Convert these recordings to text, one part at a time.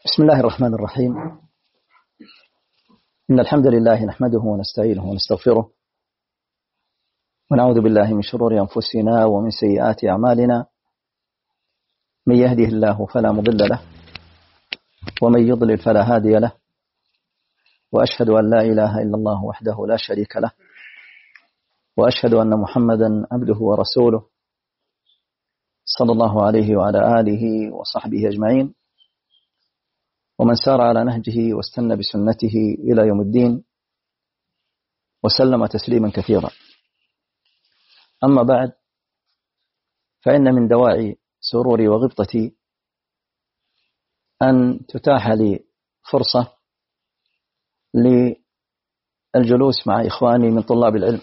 بسم الله الرحمن الرحيم. إن الحمد لله نحمده ونستعينه ونستغفره ونعوذ بالله من شرور أنفسنا ومن سيئات أعمالنا. من يهده الله فلا مضل له ومن يضلل فلا هادي له، وأشهد أن لا إله إلا الله وحده لا شريك له، وأشهد أن محمدا عبده ورسوله صلى الله عليه وعلى آله وصحبه أجمعين، ومن سار على نهجه واستنى بسنته إلى يوم الدين وسلم تسليما كثيرا. أما بعد، فإن من دواعي سروري وغبطتي أن تتاح لي فرصة للجلوس مع إخواني من طلاب العلم،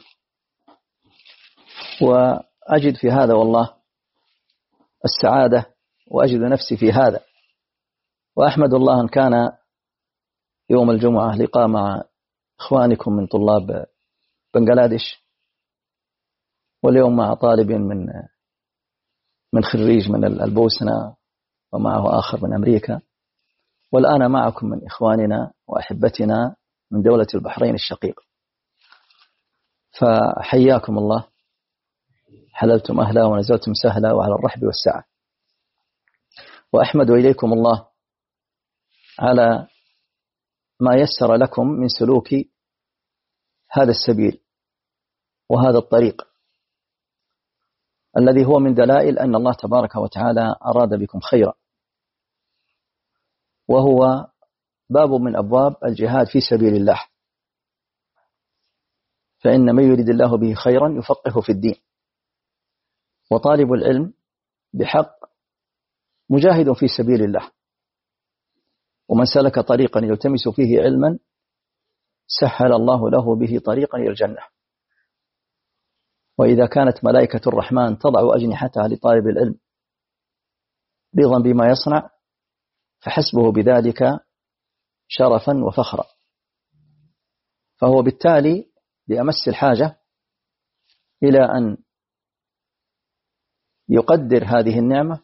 وأجد في هذا والله السعادة، وأجد نفسي في هذا، وأحمد الله أن كان يوم الجمعة لقاء مع إخوانكم من طلاب بنغلاديش، واليوم مع طالب من خريج من البوسنة، ومعه آخر من أمريكا، والآن معكم من إخواننا وأحبتنا من دولة البحرين الشقيق. فحياكم الله، حللتم أهلا ونزلتم سهلا، وعلى الرحب والسعة. وأحمد إليكم الله على ما يسر لكم من سلوك هذا السبيل وهذا الطريق الذي هو من دلائل أن الله تبارك وتعالى أراد بكم خيرا، وهو باب من أبواب الجهاد في سبيل الله، فإن من يريد الله به خيرا يفقهه في الدين. وطالب العلم بحق مجاهد في سبيل الله، ومن سلك طريقا يلتمس فيه علما سهل الله له به طريقا إلى الجنة. وإذا كانت ملائكة الرحمن تضع أجنحتها لطالب العلم رضا بما يصنع، فحسبه بذلك شرفا وفخرا. فهو بالتالي بأمس الحاجة إلى أن يقدر هذه النعمة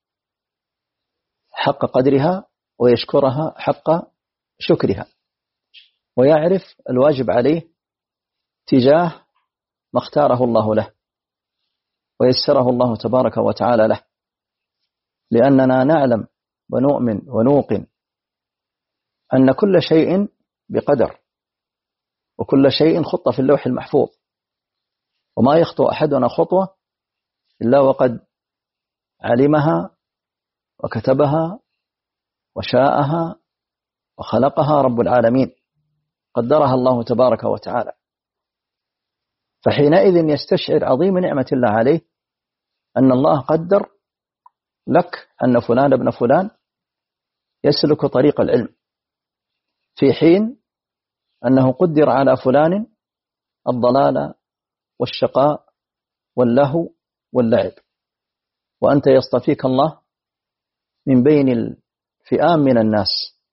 حق قدرها، ويشكرها حق شكرها، ويعرف الواجب عليه تجاه ما اختاره الله له ويسره الله تبارك وتعالى له، لأننا نعلم ونؤمن ونوقن أن كل شيء بقدر، وكل شيء خط في اللوح المحفوظ، وما يخطو أحدنا خطوة إلا وقد علمها وكتبها وشاءها وخلقها رب العالمين، قدرها الله تبارك وتعالى. فحينئذ يستشعر عظيم نعمة الله عليه أن الله قدر لك أن فلان ابن فلان يسلك طريق العلم، في حين أنه قدر على فلان الضلال والشقاء واللهو واللعب، وأنت يصطفيك الله من بين الفئام من الناس،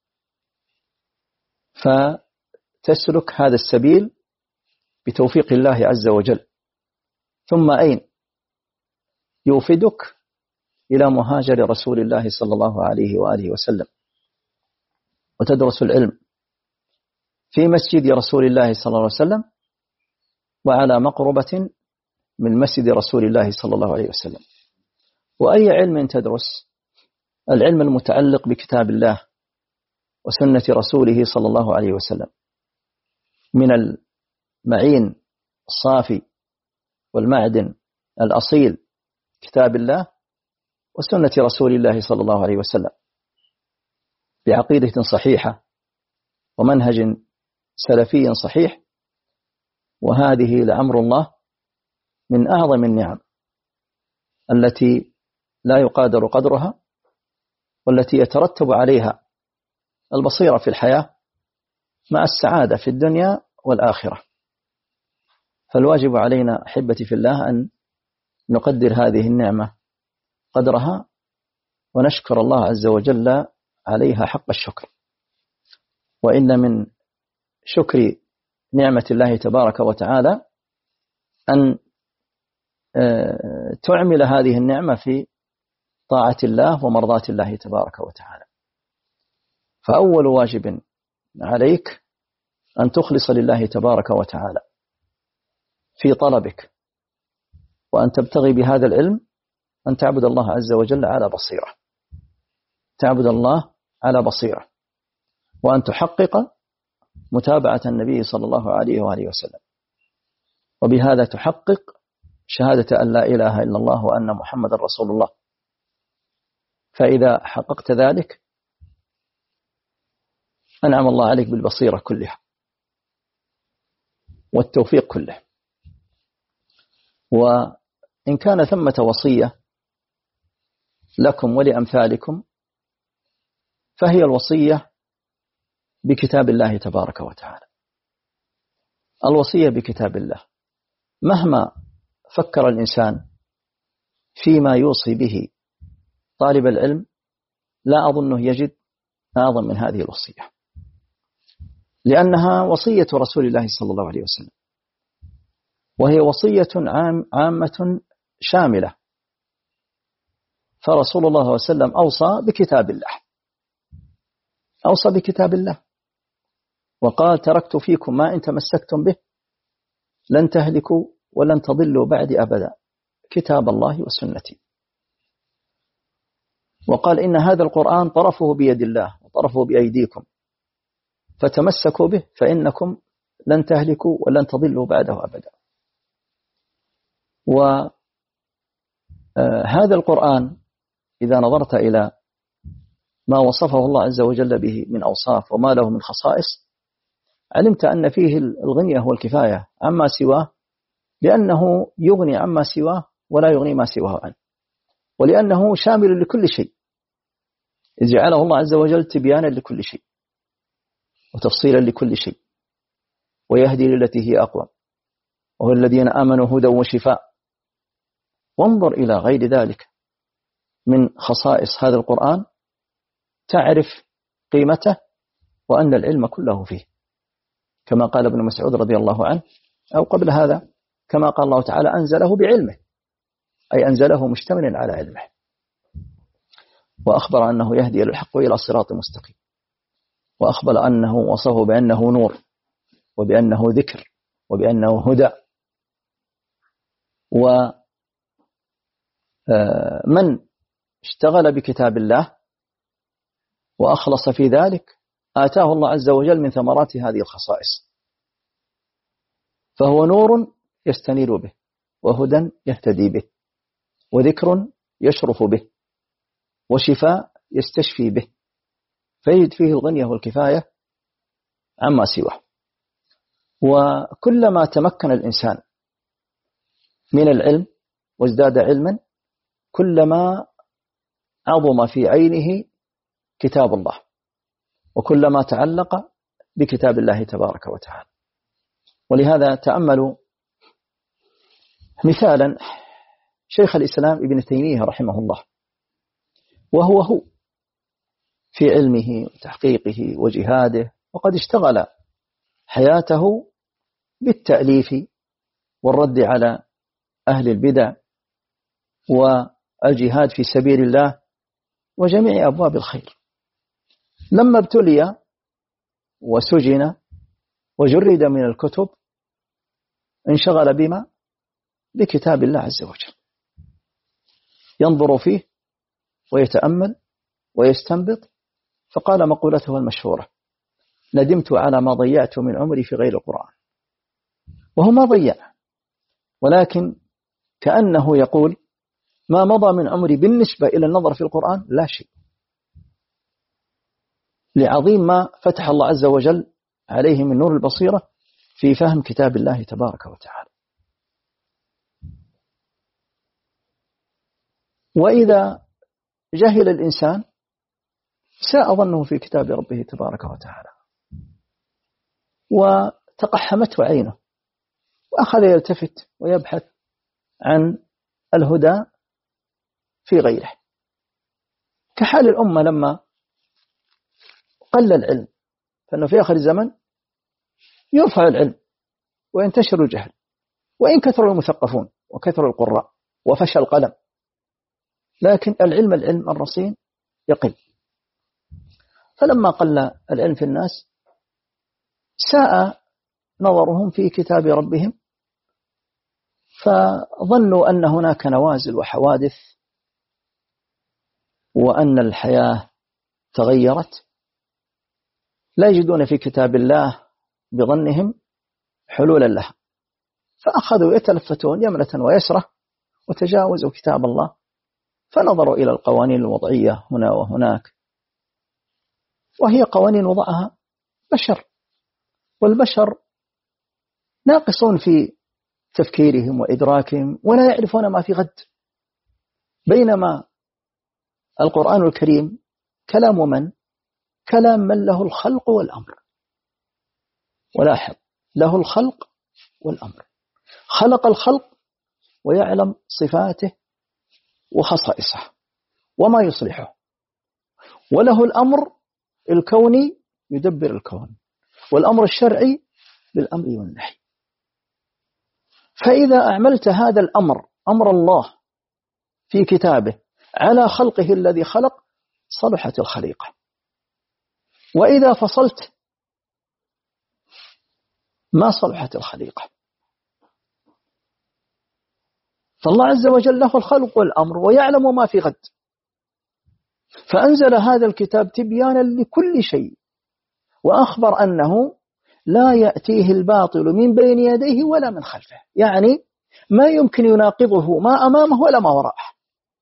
فتسلك هذا السبيل بتوفيق الله عز وجل. ثم أين يوفدك؟ إلى مهاجر رسول الله صلى الله عليه وآله وسلم، وتدرس العلم في مسجد رسول الله صلى الله عليه وسلم، وعلى مقربة من مسجد رسول الله صلى الله عليه وسلم. وأي علم تدرس؟ العلم المتعلق بكتاب الله وسنة رسوله صلى الله عليه وسلم، من المعين الصافي والمعدن الأصيل كتاب الله وسنة رسول الله صلى الله عليه وسلم، بعقيدة صحيحة ومنهج سلفي صحيح. وهذه لأمر الله من أعظم النعم التي لا يقادر قدرها، والتي يترتب عليها البصيرة في الحياة مع السعادة في الدنيا والآخرة. فالواجب علينا أحبتي في الله أن نقدر هذه النعمة قدرها، ونشكر الله عز وجل عليها حق الشكر. وإن من شكر نعمة الله تبارك وتعالى أن تعمل هذه النعمة في طاعة الله ومرضاة الله تبارك وتعالى. فأول واجب عليك أن تخلص لله تبارك وتعالى في طلبك، وأن تبتغي بهذا العلم أن تعبد الله عز وجل على بصيرة، تعبد الله على بصيرة، وأن تحقق متابعة النبي صلى الله عليه وآله وسلم، وبهذا تحقق شهادة أن لا إله إلا الله وأن محمد رسول الله. فإذا حققت ذلك أنعم الله عليك بالبصيرة كلها والتوفيق كله. وإن كان ثمة وصية لكم ولأمثالكم فهي الوصية بكتاب الله تبارك وتعالى، الوصية بكتاب الله. مهما فكر الإنسان فيما يوصي به طالب العلم لا أظنه يجد أعظم من هذه الوصية، لأنها وصية رسول الله صلى الله عليه وسلم، وهي وصية عامة شاملة. فرسول الله صلى الله عليه وسلم أوصى بكتاب الله، أوصى بكتاب الله، وقال تركت فيكم ما إن تمسكتم به لن تهلكوا ولن تضلوا بعد أبدا، كتاب الله وسنتي. وقال إن هذا القرآن طرفه بيد الله وطرفه بأيديكم، فتمسكوا به فإنكم لن تهلكوا ولن تضلوا بعده أبدا. وهذا القرآن إذا نظرت إلى ما وصفه الله عز وجل به من أوصاف وما له من خصائص علمت أن فيه الغنية والكفاية عما سواه، لأنه يغني عما سواه ولا يغني ما سواه عنه، ولأنه شامل لكل شيء، إذ جعله الله عز وجل تبيانا لكل شيء وتفصيلا لكل شيء، ويهدي للتي هي أقوم، وهو الذين آمنوا هدى وشفاء. وانظر إلى غير ذلك من خصائص هذا القرآن تعرف قيمته وأن العلم كله فيه، كما قال ابن مسعود رضي الله عنه، أو قبل هذا كما قال الله تعالى أنزله بعلمه، أي أنزله مشتملا على علمه، وأخبر أنه يهدي إلى الحق وإلى صراط مستقيم، وأخبر أنه وصفه بأنه نور وبأنه ذكر وبأنه هدى. ومن اشتغل بكتاب الله وأخلص في ذلك آتاه الله عز وجل من ثمرات هذه الخصائص، فهو نور يستنير به، وهدى يهتدي به، وذكر يشرف به، وشفاء يستشفي به، فيجد فيه الغنية والكفاية عما سواه. وكلما تمكن الإنسان من العلم وازداد علما كلما عظم في عينه كتاب الله، وكلما تعلق بكتاب الله تبارك وتعالى. ولهذا تأملوا مثالا شيخ الإسلام ابن تيمية رحمه الله، وهو في علمه وتحقيقه وجهاده، وقد اشتغل حياته بالتأليف والرد على أهل البدع والجهاد في سبيل الله وجميع أبواب الخير. لما ابتلي وسجن وجرد من الكتب انشغل بكتاب الله عز وجل، ينظر فيه ويتأمل ويستنبط، فقال مقولته المشهورة: ندمت على ما ضيعت من عمري في غير القرآن. وهو ما ضيع، ولكن كأنه يقول ما مضى من عمري بالنسبة إلى النظر في القرآن لا شيء، لعظيم ما فتح الله عز وجل عليه من نور البصيرة في فهم كتاب الله تبارك وتعالى. وإذا جهل الإنسان ساء ظنه في كتاب ربه تبارك وتعالى، وتقحمته عينه، وأخذ يلتفت ويبحث عن الهدى في غيره، كحال الأمة لما قل العلم، فإنه في آخر الزمن يرفع العلم وينتشر الجهل، وإن كثر المثقفون وكثر القراء وفشى القلم، لكن العلم الرصين يقل. فلما قل العلم في الناس ساء نظرهم في كتاب ربهم، فظنوا أن هناك نوازل وحوادث وأن الحياة تغيرت، لا يجدون في كتاب الله بظنهم حلولا لها، فأخذوا يتلفتون يمنة ويسرة وتجاوزوا كتاب الله، فنظروا إلى القوانين الوضعية هنا وهناك، وهي قوانين وضعها بشر، والبشر ناقصون في تفكيرهم وإدراكهم ولا يعرفون ما في غد، بينما القرآن الكريم كلام من؟ كلام من له الخلق والأمر. ولاحظ، له الخلق والأمر، خلق الخلق ويعلم صفاته وخصائصه وما يصلحه، وله الأمر الكوني يدبر الكون، والأمر الشرعي للأمر والنهي. فإذا أعملت هذا الأمر، أمر الله في كتابه، على خلقه الذي خلق، صلحت الخليقة. وإذا فصلت ما صلحت الخليقة. فالله عز وجل له الخلق والأمر ويعلم ما في غد، فأنزل هذا الكتاب تبيانا لكل شيء، وأخبر أنه لا يأتيه الباطل من بين يديه ولا من خلفه، يعني ما يمكن يناقضه ما أمامه ولا ما وراءه،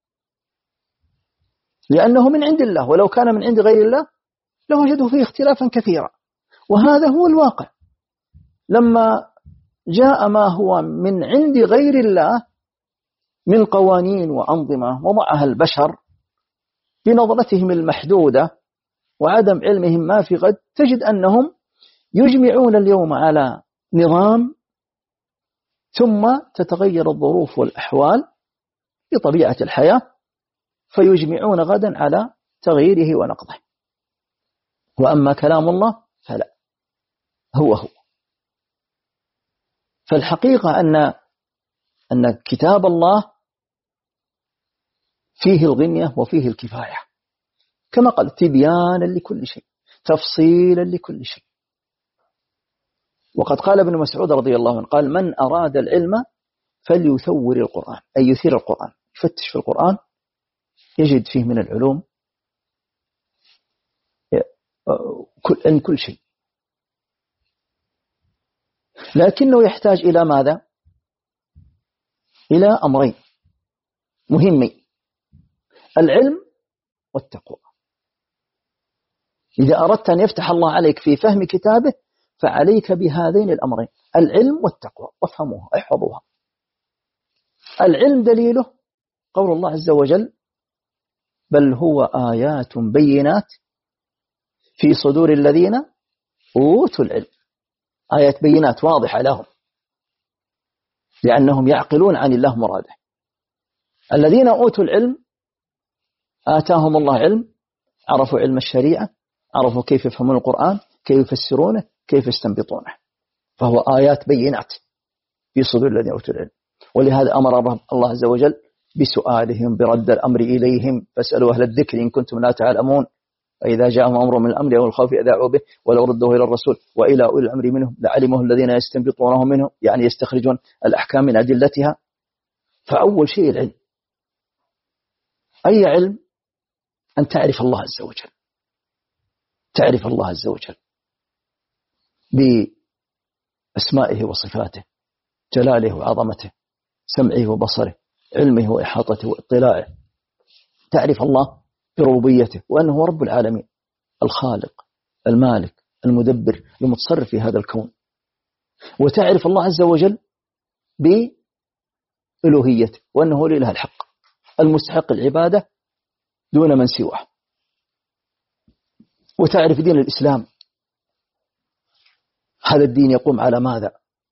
لأنه من عند الله، ولو كان من عند غير الله لوجدوا فيه اختلافا كثيرا. وهذا هو الواقع، لما جاء ما هو من عند غير الله من قوانين وأنظمة وضعها البشر بنظرتهم المحدودة وعدم علمهم ما في غد، تجد أنهم يجمعون اليوم على نظام، ثم تتغير الظروف والأحوال بطبيعة الحياة، فيجمعون غدا على تغييره ونقضه. وأما كلام الله فلا، هو. فالحقيقة أن كتاب الله فيه الغنية وفيه الكفاية، كما قال تبيانا لكل شيء، تفصيلا لكل شيء. وقد قال ابن مسعود رضي الله عنه، قال: من أراد العلم فليثور القرآن، أي يثير القرآن، يفتش في القرآن يجد فيه من العلوم كل شيء، لكنه يحتاج إلى ماذا؟ إلى أمرين مهمين: العلم والتقوى. إذا أردت أن يفتح الله عليك في فهم كتابه فعليك بهذين الأمرين، العلم والتقوى، وافهموها احفظوها. العلم دليله قول الله عز وجل: بل هو آيات بينات في صدور الذين أوتوا العلم. آيات بينات واضحة لهم، لأنهم يعقلون عن الله مراده. الذين أوتوا العلم آتاهم الله علم، عرفوا علم الشريعة، عرفوا كيف يفهمون القرآن، كيف يفسرونه، كيف يستنبطونه، فهو آيات بينات في صدور الذين أوتوا العلم. ولهذا أمر الله عز وجل بسؤالهم، برد الأمر إليهم: فاسألوا أهل الذكر إن كنتم لا تعلمون، فإذا جاءهم أمر من الأمر أو الخوف أذاعوا به ولو ردوه إلى الرسول وإلى أولي الأمر منهم لعلمه الذين يستنبطونه منهم، يعني يستخرجون الأحكام من أدلتها. فأول شيء العلم. أي علم؟ أن تعرف الله عز وجل، تعرف الله عز وجل بأسمائه وصفاته، جلاله وعظمته، سمعه وبصره، علمه وإحاطته واطلاعه. تعرف الله بربوبيته وأنه رب العالمين، الخالق المالك المدبر المتصرف في هذا الكون. وتعرف الله عز وجل بألوهيته وأنه الإله الحق المستحق العبادة دون من سواه. وتعرف دين الإسلام، هذا الدين يقوم على ماذا؟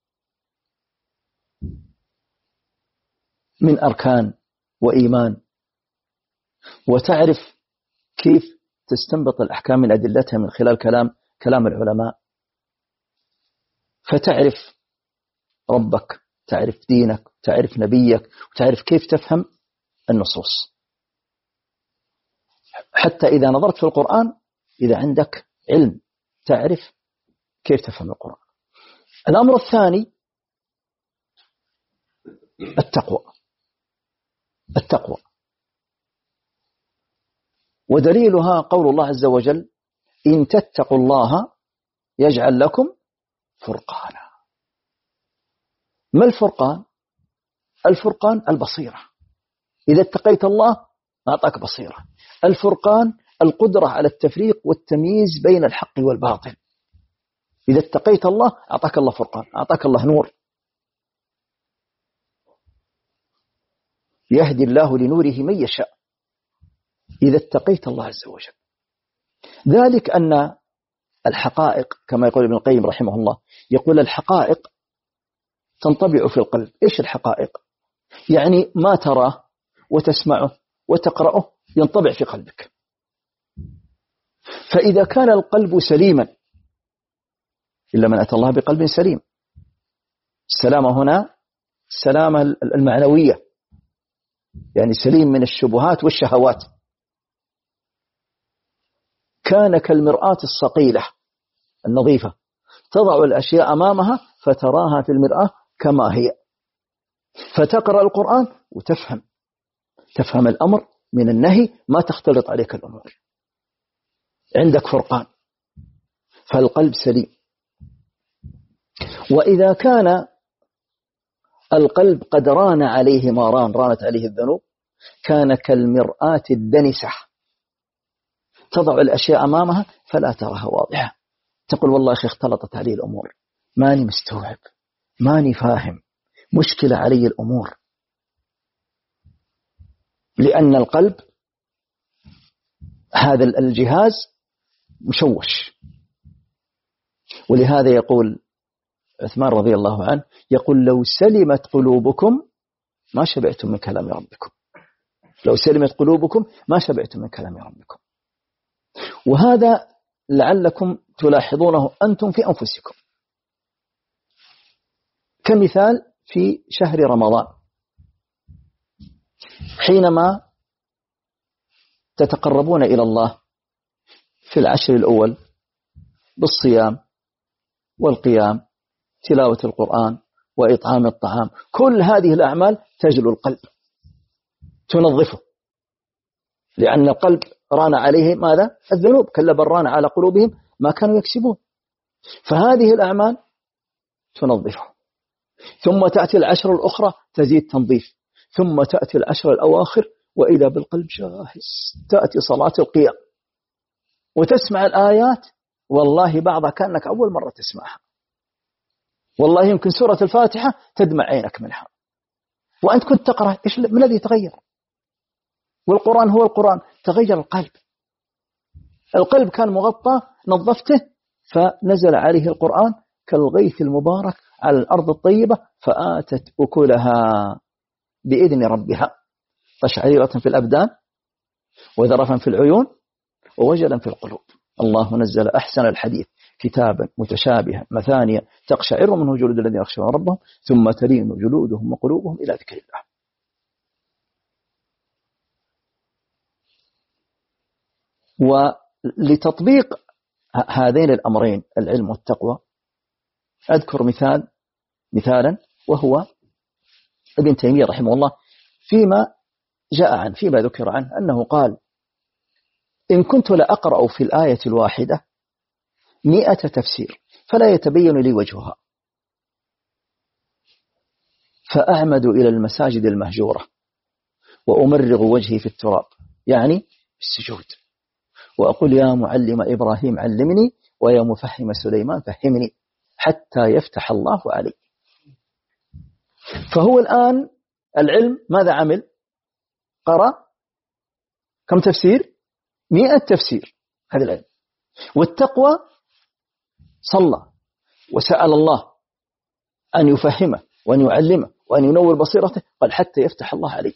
من أركان وإيمان. وتعرف كيف تستنبط الأحكام من أدلتها من خلال كلام العلماء. فتعرف ربك، تعرف دينك، تعرف نبيك، وتعرف كيف تفهم النصوص. حتى إذا نظرت في القرآن إذا عندك علم تعرف كيف تفهم القرآن. الأمر الثاني التقوى، ودليلها قول الله عز وجل: إن تتقوا الله يجعل لكم فرقانا. ما الفرقان؟ الفرقان البصيرة. إذا اتقيت الله أعطاك بصيرة. الفرقان القدرة على التفريق والتمييز بين الحق والباطل. إذا اتقيت الله أعطاك الله فرقان، أعطاك الله نور. يهدي الله لنوره من يشاء إذا اتقيت الله عز وجل. ذلك أن الحقائق كما يقول ابن القيم رحمه الله، يقول الحقائق تنطبع في القلب. إيش الحقائق؟ يعني ما تراه وتسمعه وتقرأه ينطبع في قلبك. فإذا كان القلب سليما، إلا من أتى الله بقلب سليم، السلامة هنا السلامة المعنوية، يعني سليم من الشبهات والشهوات، كان كالمرآة الصقيلة النظيفة، تضع الأشياء أمامها فتراها في المرآة كما هي، فتقرأ القرآن وتفهم الأمر من النهي، ما تختلط عليك الأمور. عندك فرقان، فالقلب سليم. وإذا كان القلب قد ران عليه ما رانت عليه الذنوب، كان كالمرآة الدنسة، تضع الأشياء أمامها فلا تراها واضحة، تقول والله أخي اختلطت علي الأمور، ماني مستوعب، ماني فاهم، مشكلة علي الأمور. لأن القلب هذا الجهاز مشوش. ولهذا يقول عثمان رضي الله عنه، يقول: لو سلمت قلوبكم ما شبعتم من كلام ربكم. لو سلمت قلوبكم ما شبعتم من كلام ربكم. وهذا لعلكم تلاحظونه أنتم في أنفسكم. كمثال في شهر رمضان، حينما تتقربون إلى الله في العشر الأول بالصيام والقيام، تلاوة القرآن وإطعام الطعام، كل هذه الأعمال تجلو القلب، تنظفه، لأن القلب ران عليه ماذا؟ الذنوب، كلا بل ران على قلوبهم ما كانوا يكسبون. فهذه الأعمال تنظفه. ثم تأتي العشر الأخرى تزيد تنظيف، ثم تأتي العشر الأواخر وإذا بالقلب جاهز، تأتي صلاة القيام وتسمع الآيات، والله بعضها كأنك أول مرة تسمعها، والله يمكن سورة الفاتحة تدمع عينك منها وأنت كنت تقرأ. إيش ما الذي تغير؟ والقرآن هو القرآن، تغير القلب. القلب كان مغطى، نظفته فنزل عليه القرآن كالغيث المبارك على الأرض الطيبة، فآتت أكلها بإذن ربها، قشعريرة في الأبدان وذرفا في العيون ووجلا في القلوب. الله نزل أحسن الحديث كتابا متشابها مثانيا تقشعر منه جلود الذين يخشون ربهم ثم تلين جلودهم وقلوبهم إلى ذكر الله. ولتطبيق هذين الأمرين العلم والتقوى أذكر مثالا، وهو ابن تيمية رحمه الله فيما ذكر عنه أنه قال: إن كنت لأقرأ في الآية الواحدة 100 تفسير فلا يتبين لي وجهها، فأعمد إلى المساجد المهجورة وأمرغ وجهي في التراب، يعني السجود، وأقول: يا معلم إبراهيم علمني، ويا مفهم سليمان فهمني، حتى يفتح الله علي. فهو الآن العلم ماذا عمل؟ قرأ كم تفسير؟ 100 تفسير، هذا العلم. والتقوى صلى وسأل الله أن يفهمه وأن يعلمه وأن ينور بصيرته، قال: حتى يفتح الله عليه.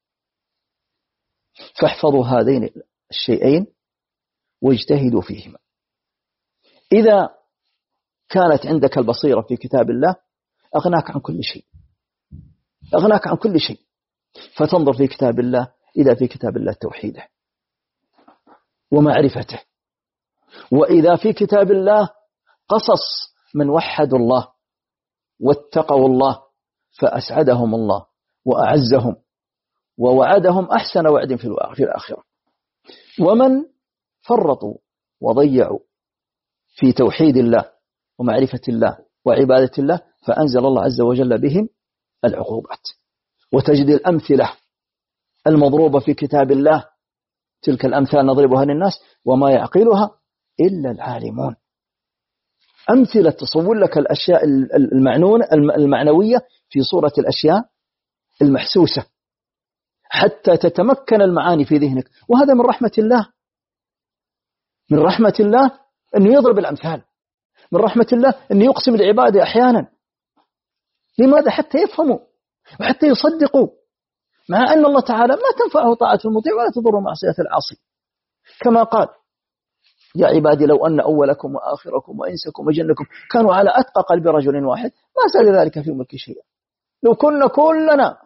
فاحفظوا هذين الشيئين واجتهدوا فيهما. إذا كانت عندك البصيرة في كتاب الله أغناك عن كل شيء، أغناك عن كل شيء. فتنظر في كتاب الله، إذا في كتاب الله توحيده ومعرفته وإذا في كتاب الله قصص من وحدوا الله واتقوا الله فأسعدهم الله وأعزهم ووعدهم أحسن وعد في الآخرة. ومن فرطوا وضيعوا في توحيد الله ومعرفة الله وعبادة الله فأنزل الله عز وجل بهم العقوبات. وتجد الأمثلة المضروبة في كتاب الله، تلك الأمثال نضربها للناس وما يعقلها إلا العالمون. أمثلة تصور لك الأشياء المعنوية في صورة الأشياء المحسوسة حتى تتمكن المعاني في ذهنك. وهذا من رحمة الله، من رحمة الله أنه يضرب الأمثال، من رحمة الله أنه يقسم العبادة أحيانا. لماذا؟ حتى يفهموا وحتى يصدقوا، مع أن الله تعالى ما تنفعه طاعة المطيع ولا تضر معصية العاصي، كما قال: يا عبادي لو أن أولكم وآخركم وإنسكم وجنكم كانوا على أتقى قلب رجل واحد ما زاد ذلك في ملك شيئا. لو كنا كلنا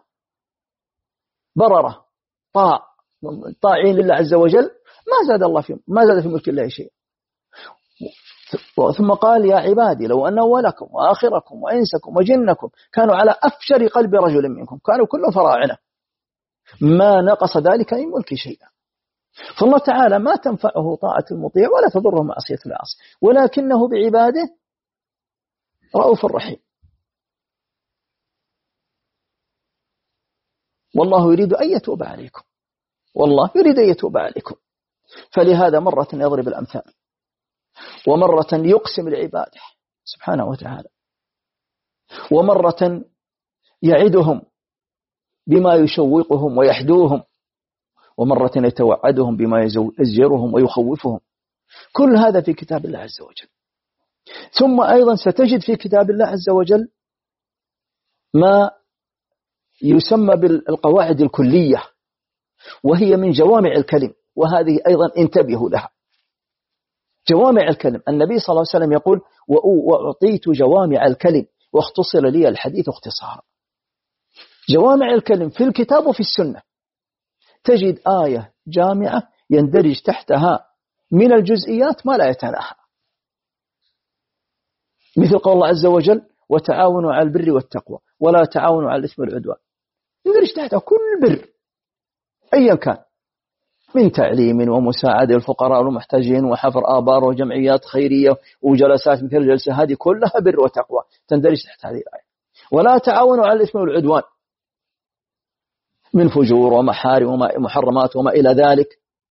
بررة طاعين لله عز وجل ما زاد في ملك الله شيئا. ثم قال: يا عبادي لو أن أولكم وآخركم وإنسكم وجنكم كانوا على أفجر قلب رجل منكم كانوا كلهم فراعنة ما نقص ذلك من ملك شيئا. فالله تعالى ما تنفعه طاعة المطيع ولا تضره معصية العاصي، ولكنه بعباده رؤوف رحيم. والله يريد أن يتوب عليكم، والله يريد أن يتوب عليكم. فلهذا مرة يضرب الأمثال ومرة يقسم العبادة سبحانه وتعالى، ومرة يعدهم بما يشوقهم ويحدوهم، ومرة يتوعدهم بما يزجرهم ويخوفهم. كل هذا في كتاب الله عز وجل. ثم أيضا ستجد في كتاب الله عز وجل ما يسمى بالقواعد الكلية، وهي من جوامع الكلم، وهذه أيضا انتبهوا لها. جوامع الكلم، النبي صلى الله عليه وسلم يقول: وأعطيت جوامع الكلم واختصر لي الحديث اختصارا. جوامع الكلم في الكتاب وفي السنة. تجد آية جامعة يندرج تحتها من الجزئيات ما لا يتناهى، مثل قول الله عز وجل: وتعاونوا على البر والتقوى ولا تعاونوا على الإثم والعدوان. يندرج تحتها كل بر أيا كان، من تعليم ومساعدة الفقراء والمحتاجين وحفر آبار وجمعيات خيرية وجلسات مثل الجلسة، هذه كلها بر وتقوى تندرج تحت هذه الآية. ولا تعاونوا على الإثم والعدوان، من فجور ومحارم ومحرمات وما إلى ذلك.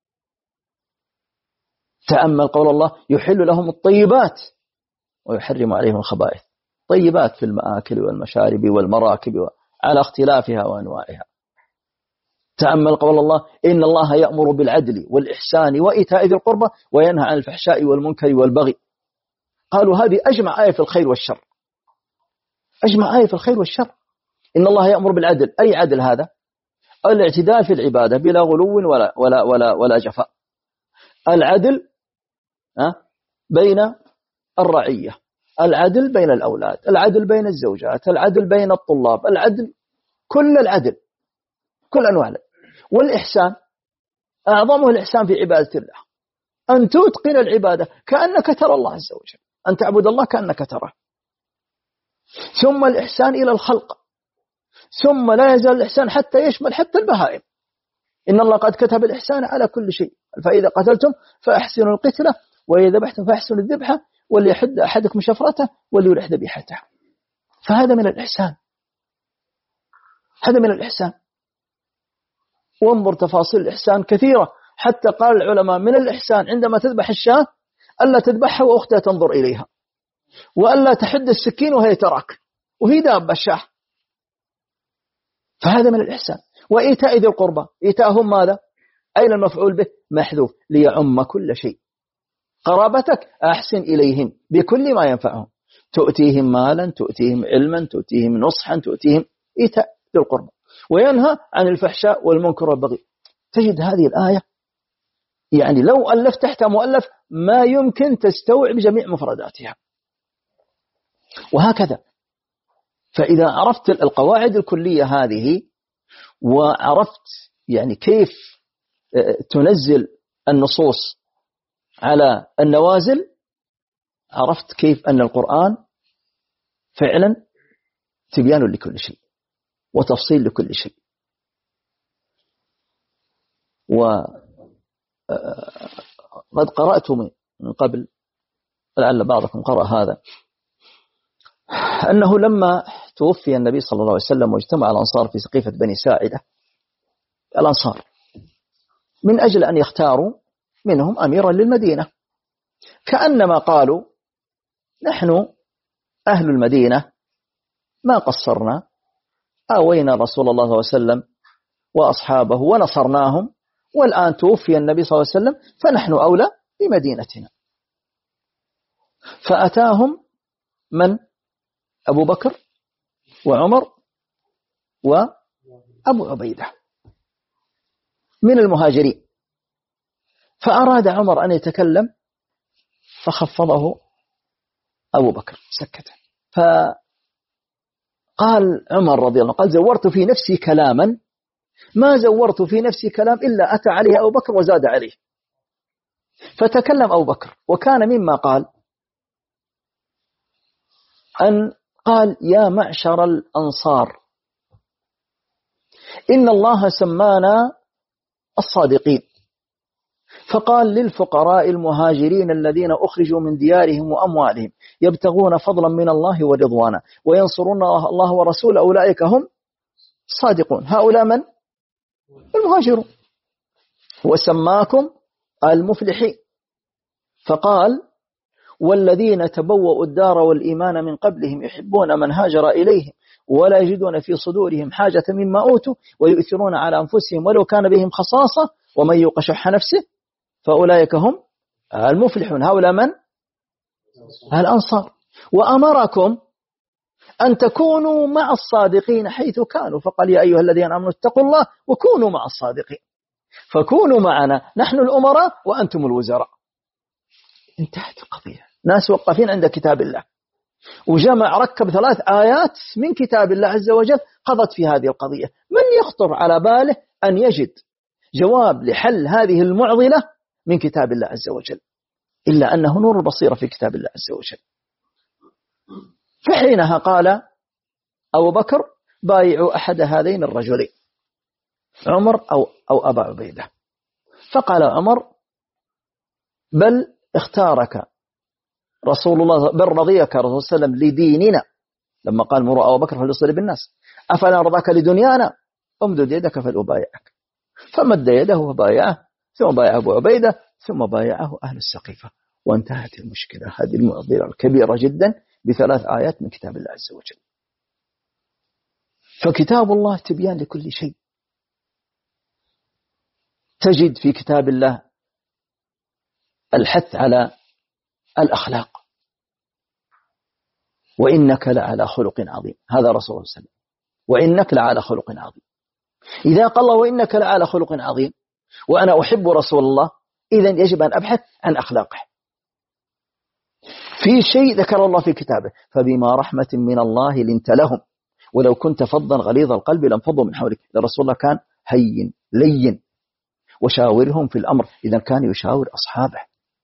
تأمل قول الله: يحل لهم الطيبات ويحرم عليهم الخبائث. طيبات في المآكل والمشارب والمراكب على اختلافها وأنواعها. تأمل قول الله: إن الله يأمر بالعدل والإحسان وإيتاء ذي القربى وينهى عن الفحشاء والمنكر والبغي. قالوا هذه أجمع آية في الخير والشر، أجمع آية في الخير والشر. إن الله يأمر بالعدل، أي عدل هذا؟ الاعتدال في العبادة بلا غلو ولا جفاء. العدل بين الرعية، العدل بين الأولاد، العدل بين الزوجات، العدل بين الطلاب، العدل، كل العدل، كل أنواع العدل. والإحسان أعظمه الإحسان في عبادة الله، أن تتقن العبادة كأنك ترى الله عز وجل، أن تعبد الله كأنك تراه. ثم الإحسان إلى الخلق، ثم لا يزال الإحسان حتى يشمل حتى البهائم. إن الله قد كتب الإحسان على كل شيء، فإذا قتلتم فأحسنوا القتلة وإذا ذبحتم فأحسنوا الذبحة وليحد أحدكم شفرته وليرح ذبيحته. فهذا من الإحسان، هذا من الإحسان. وانظر تفاصيل الإحسان كثيرة، حتى قال العلماء من الإحسان عندما تذبح الشاة ألا تذبحها وأختها تنظر إليها، وألا تحد السكين وهي تراك وهي دابة الشاة. فهذا من الإحسان. وإيتاء ذي القربى، إيتاءهم ماذا؟ أين المفعول به؟ محذوف ليعم كل شيء. قرابتك أحسن إليهم بكل ما ينفعهم، تؤتيهم مالا، تؤتيهم علما، تؤتيهم نصحا، تؤتيهم إيتاء ذي القربى. وينهى عن الفحشاء والمنكر والبغي. تجد هذه الآية يعني لو ألفت تحتها مؤلف ما يمكن تستوعب جميع مفرداتها. وهكذا. فإذا عرفت القواعد الكلية هذه وعرفت يعني كيف تنزل النصوص على النوازل عرفت كيف أن القرآن فعلا تبيان لكل شيء وتفصيل لكل شيء. وقد قرأت من قبل، لعل بعضكم قرأ هذا، أنه لما توفي النبي صلى الله عليه وسلم واجتمع الأنصار في سقيفة بني ساعدة، الأنصار من أجل أن يختاروا منهم أميرا للمدينة، كأنما قالوا نحن أهل المدينة ما قصرنا، آوينا رسول الله صلى الله عليه وسلم وأصحابه ونصرناهم، والآن توفي النبي صلى الله عليه وسلم فنحن أولى بمدينتنا. فأتاهم من؟ أبو بكر وعمر وأبو عبيدة من المهاجرين، فأراد عمر أن يتكلم فخفضه أبو بكر سكته، فقال عمر رضي الله عنه قال زورت في نفسي كلاما ما زورت في نفسي كلام إلا أتى عليه أبو بكر وزاد عليه. فتكلم أبو بكر، وكان مما قال أن قال يا معشر الأنصار إن الله سمانا الصادقين، فقال للفقراء المهاجرين الذين أخرجوا من ديارهم وأموالهم يبتغون فضلا من الله ورضوانا وينصرون الله ورسوله أولئك هم الصادقون. هؤلاء من؟ المهاجرون. وسماكم المفلحين، فقال والذين تبوأوا الدار والإيمان من قبلهم يحبون من هاجر إليهم ولا يجدون في صدورهم حاجة مما أوتوا ويؤثرون على أنفسهم ولو كان بهم خصاصة ومن يوق شح نفسه فأولئك هم المفلحون. هؤلاء من؟ الأنصار. وأمركم أن تكونوا مع الصادقين حيث كانوا، فقال يا أيها الذين آمنوا اتقوا الله وكونوا مع الصادقين، فكونوا معنا نحن الأمراء وأنتم الوزراء. انتهت القضية. ناس وقفين عند كتاب الله، وجمع ركب 3 آيات من كتاب الله عز وجل قضت في هذه القضية. من يخطر على باله أن يجد جواب لحل هذه المعضلة من كتاب الله عز وجل إلا أنه نور البصيرة في كتاب الله عز وجل. فحينها قال أبو بكر بايعوا أحد هذين الرجلين، عمر أو أبا عبيدة. فقال عمر بل اختارك رسول الله، بل رضيك رسول الله صلى الله عليه وسلم لديننا، لما قال مروا أبو بكر فليصلي بالناس، أفلا رضاك لدنيانا امدد يدك فلأبايعك. فمد يده وبايعه، ثم بايع أبو عبيدة، ثم بايعه أهل السقيفة، وانتهت المشكلة هذه المعضلة الكبيرة جدا ب3 آيات من كتاب الله عز وجل. فكتاب الله تبيان لكل شيء. تجد في كتاب الله الحث على الأخلاق، وإنك لعلى خلق عظيم، هذا رسول الله صلى الله عليه وسلم، وإنك لعلى خلق عظيم. إذا قال الله وإنك لعلى خلق عظيم وأنا أحب رسول الله، إذن يجب أن أبحث عن أخلاقه. في شيء ذكر الله في كتابه فبما رحمة من الله لنت لهم ولو كنت فظا غليظ القلب لانفضوا من حولك. الرسول الله كان هين لين، وشاورهم في الأمر، إذا كان يشاور أصحابه،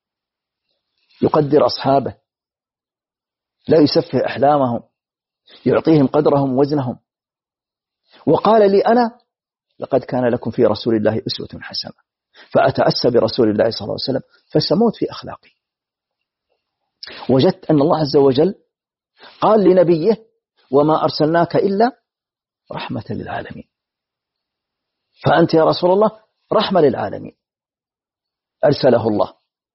يقدر أصحابه، لا يسفه أحلامهم، يعطيهم قدرهم وزنهم. وقال لي أنا لقد كان لكم في رسول الله أسوة حسنة، فأتأسى برسول الله صلى الله عليه وسلم فسموت في أخلاقي. وجدت أن الله عز وجل قال لنبيه وما أرسلناك إلا رحمة للعالمين، فأنت يا رسول الله رحمة للعالمين أرسله الله،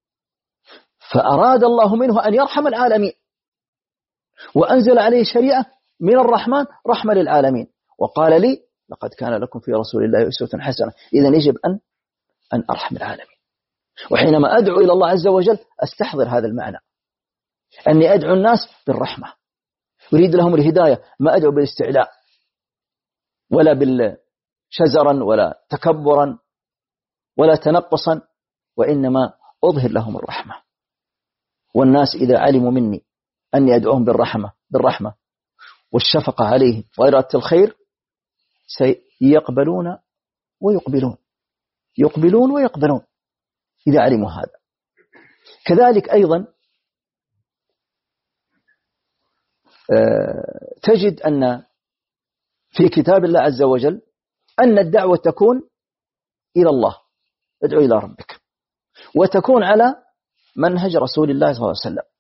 فأراد الله منه أن يرحم العالمين، وأنزل عليه شريعة من الرحمن رحمة للعالمين، وقال لي لقد كان لكم في رسول الله أسوة حسنة. إذن يجب أن أرحم العالمين. وحينما أدعو إلى الله عز وجل أستحضر هذا المعنى، أني أدعو الناس بالرحمة، أريد لهم الهداية، ما أدعو بالاستعلاء ولا بالشزرا ولا تكبرا ولا تنقصا، وإنما أظهر لهم الرحمة. والناس إذا علموا مني أني أدعوهم بالرحمة والشفقة عليهم وإرادة الخير سيقبلون ويقبلون، يقبلون ويقبلون إذا علموا هذا. كذلك أيضا تجد أن في كتاب الله عز وجل أن الدعوة تكون إلى الله، ادعو إلى ربك، وتكون على منهج رسول الله صلى الله عليه وسلم،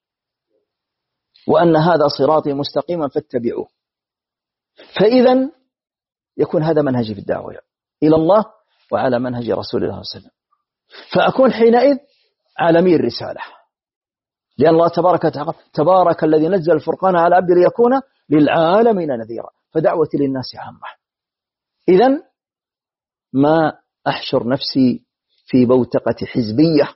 وأن هذا صراطي مستقيما فاتبعوه. فإذا يكون هذا منهجي في الدعوة إلى الله وعلى منهج رسول الله صلى الله عليه وسلم، فأكون حينئذ عالمي الرسالة، لأن الله تبارك وتعالى تبارك الذي نزل الفرقان على عبده ليكون للعالمين نذيرا، فدعوتي للناس عامة. إذن ما أحشر نفسي في بوتقة حزبية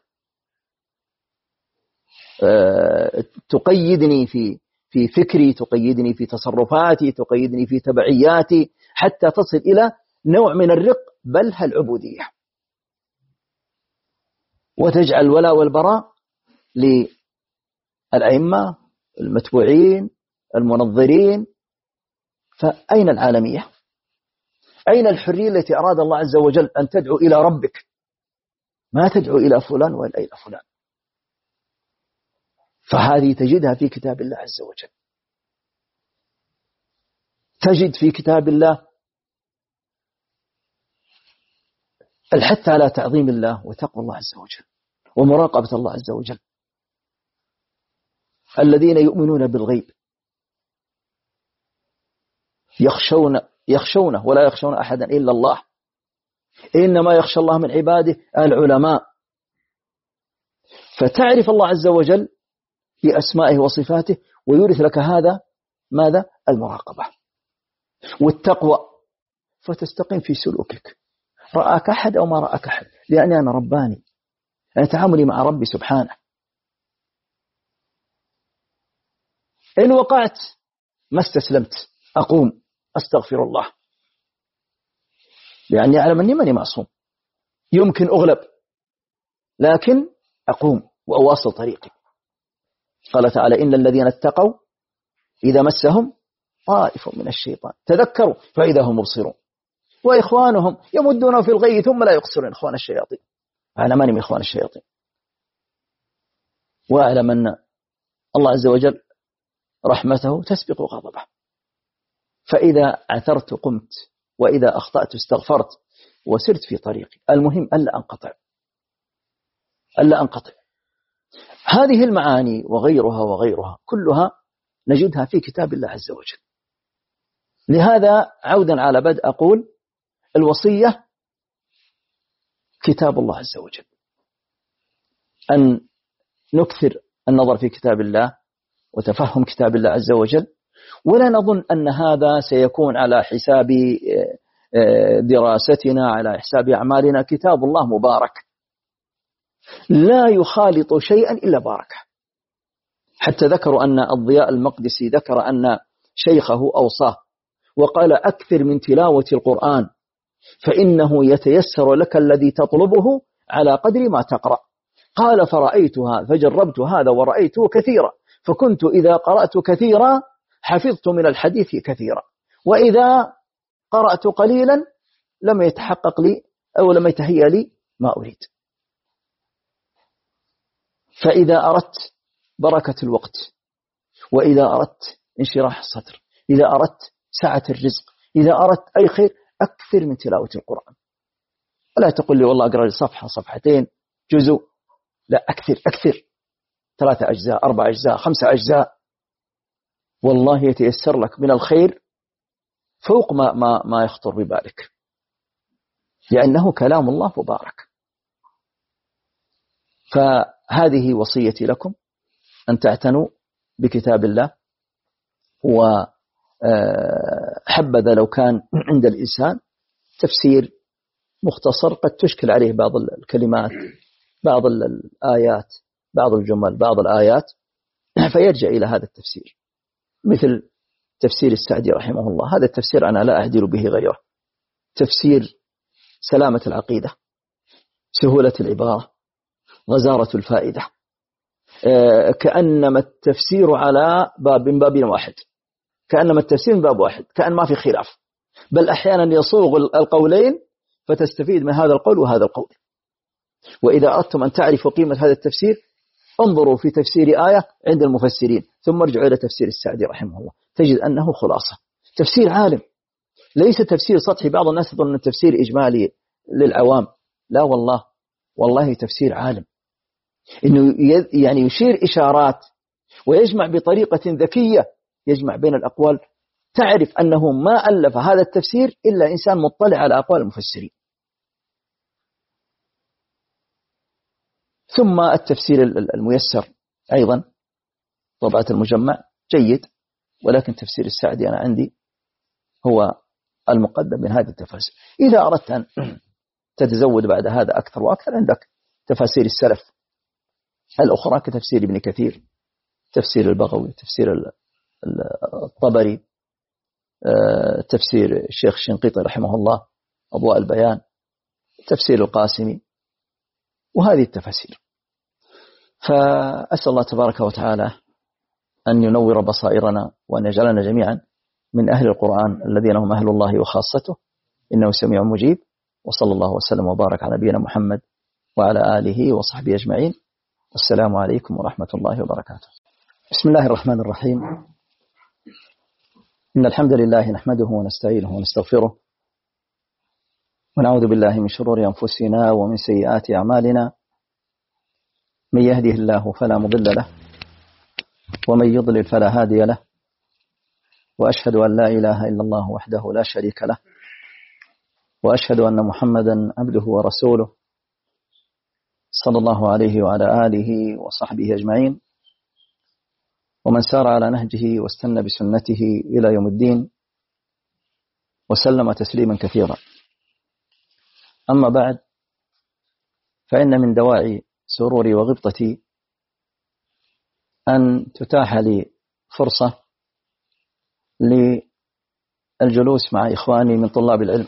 تقيدني في فكري، تقيدني في تصرفاتي، تقيدني في تبعياتي، حتى تصل إلى نوع من الرق بل العبودية، وتجعل الولاء والبراء للأئمة المتبوعين المنظرين. فأين العالمية؟ أين الحرية التي أراد الله عز وجل أن تدعو إلى ربك، ما تدعو إلى فلان ولا إلى فلان؟ فهذه تجدها في كتاب الله عز وجل. تجد في كتاب الله الحث على تعظيم الله وتقوى الله عز وجل ومراقبة الله عز وجل. الذين يؤمنون بالغيب يخشونه ولا يخشون أحدا إلا الله، إنما يخشى الله من عباده العلماء. فتعرف الله عز وجل بأسمائه وصفاته ويورث لك هذا ماذا؟ المراقبة والتقوى، فتستقيم في سلوكك، رآك أحد أو ما رآك أحد، لأني أنا رباني، أنا تعاملي مع ربي سبحانه. إن وقعت ما استسلمت، أقوم أستغفر الله، لأني أعلم أني ماني معصوم، يمكن أغلب، لكن أقوم وأواصل طريقي. قال تعالى: إن الذين اتقوا إذا مسهم طائف من الشيطان تذكروا فإذا هم مبصرون وإخوانهم يمدون في الغي ثم لا يقصرون. إخوان الشياطين، أنا ماني من إخوان الشياطين، وأعلم أن الله عز وجل رحمته تسبق غضبه. فإذا عثرت قمت، وإذا أخطأت استغفرت وسرت في طريقي. المهم ألا أنقطع. هذه المعاني وغيرها كلها نجدها في كتاب الله عز وجل. لهذا عودا على بدء أقول الوصية كتاب الله عز وجل، أن نكثر النظر في كتاب الله وتفهم كتاب الله عز وجل، ولا نظن أن هذا سيكون على حساب دراستنا، على حساب أعمالنا. كتاب الله مبارك لا يخالط شيئا إلا باركه. حتى ذكروا أن الضياء المقدسي ذكر أن شيخه أوصاه وقال: أكثر من تلاوة القرآن فإنه يتيسر لك الذي تطلبه على قدر ما تقرأ. قال: فرأيتها فجربت هذا ورأيته كثيرا، فكنت إذا قرأت كثيرا حفظت من الحديث كثيرا، وإذا قرأت قليلا لم يتحقق لي أو لم يتهيأ لي ما أريد. فإذا أردت بركة الوقت، وإذا أردت انشراح الصدر، إذا أردت سعة الرزق، إذا أردت أي خير، أكثر من تلاوة القرآن. ولا تقول لي والله أقرأ لي صفحة صفحتين جزء، لا، أكثر 3 أجزاء 4 أجزاء 5 أجزاء، والله يتيسر لك من الخير فوق ما يخطر ببالك، لأنه كلام الله مبارك. فهذه وصيتي لكم، أن تعتنوا بكتاب الله. وحبذا لو كان عند الإنسان تفسير مختصر قد تشكل عليه بعض الكلمات، بعض الآيات، بعض الجمل، بعض الآيات، فيرجع إلى هذا التفسير، مثل تفسير السعدي رحمه الله. هذا التفسير أنا لا أعدل به غيره، تفسير سلامة العقيدة، سهولة العبارة، غزارة الفائدة، كأنما التفسير على باب واحد، كأنما التفسير من باب واحد، كأن ما في خلاف، بل أحيانا يصوغ القولين فتستفيد من هذا القول وهذا القول. وإذا أردتم أن تعرفوا قيمة هذا التفسير انظروا في تفسير آية عند المفسرين ثم ارجعوا إلى تفسير السعدي رحمه الله، تجد أنه خلاصة تفسير عالم، ليس تفسير سطحي. بعض الناس يظن أن التفسير إجمالي للعوام، لا والله، والله تفسير عالم، إنه يعني يشير إشارات ويجمع بطريقة ذكية، يجمع بين الأقوال، تعرف أنه ما ألف هذا التفسير إلا إنسان مطلع على أقوال المفسرين. ثم التفسير الميسر أيضا طبعة المجمع جيد، ولكن تفسير السعدي أنا عندي هو المقدم من هذه التفاسير. إذا أردت أن تتزود بعد هذا أكثر وأكثر، عندك تفاسير السلف الأخرى كتفسير ابن كثير، تفسير البغوي، تفسير الطبري، تفسير الشيخ الشنقيطي رحمه الله أضواء البيان، تفسير القاسمي، وهذه التفاسير. فأسأل الله تبارك وتعالى أن ينور بصائرنا وأن يجعلنا جميعا من أهل القرآن الذين هم أهل الله وخاصته، إنه سميع مجيب. وصلى الله وسلم وبارك على نبينا محمد وعلى آله وصحبه أجمعين. والسلام عليكم ورحمة الله وبركاته. بسم الله الرحمن الرحيم. إن الحمد لله نحمده ونستعينه ونستغفره، ونعوذ بالله من شرور أنفسنا ومن سيئات أعمالنا، من يهده الله فلا مضل له ومن يضلل فلا هادي له، وأشهد أن لا إله إلا الله وحده لا شريك له، وأشهد أن محمدا عبده ورسوله صلى الله عليه وعلى آله وصحبه أجمعين، ومن سار على نهجه واستنى بسنته إلى يوم الدين، وسلم تسليما كثيرا. أما بعد، فإن من دواعي سروري وغبطتي أن تتاح لي فرصة للجلوس مع إخواني من طلاب العلم،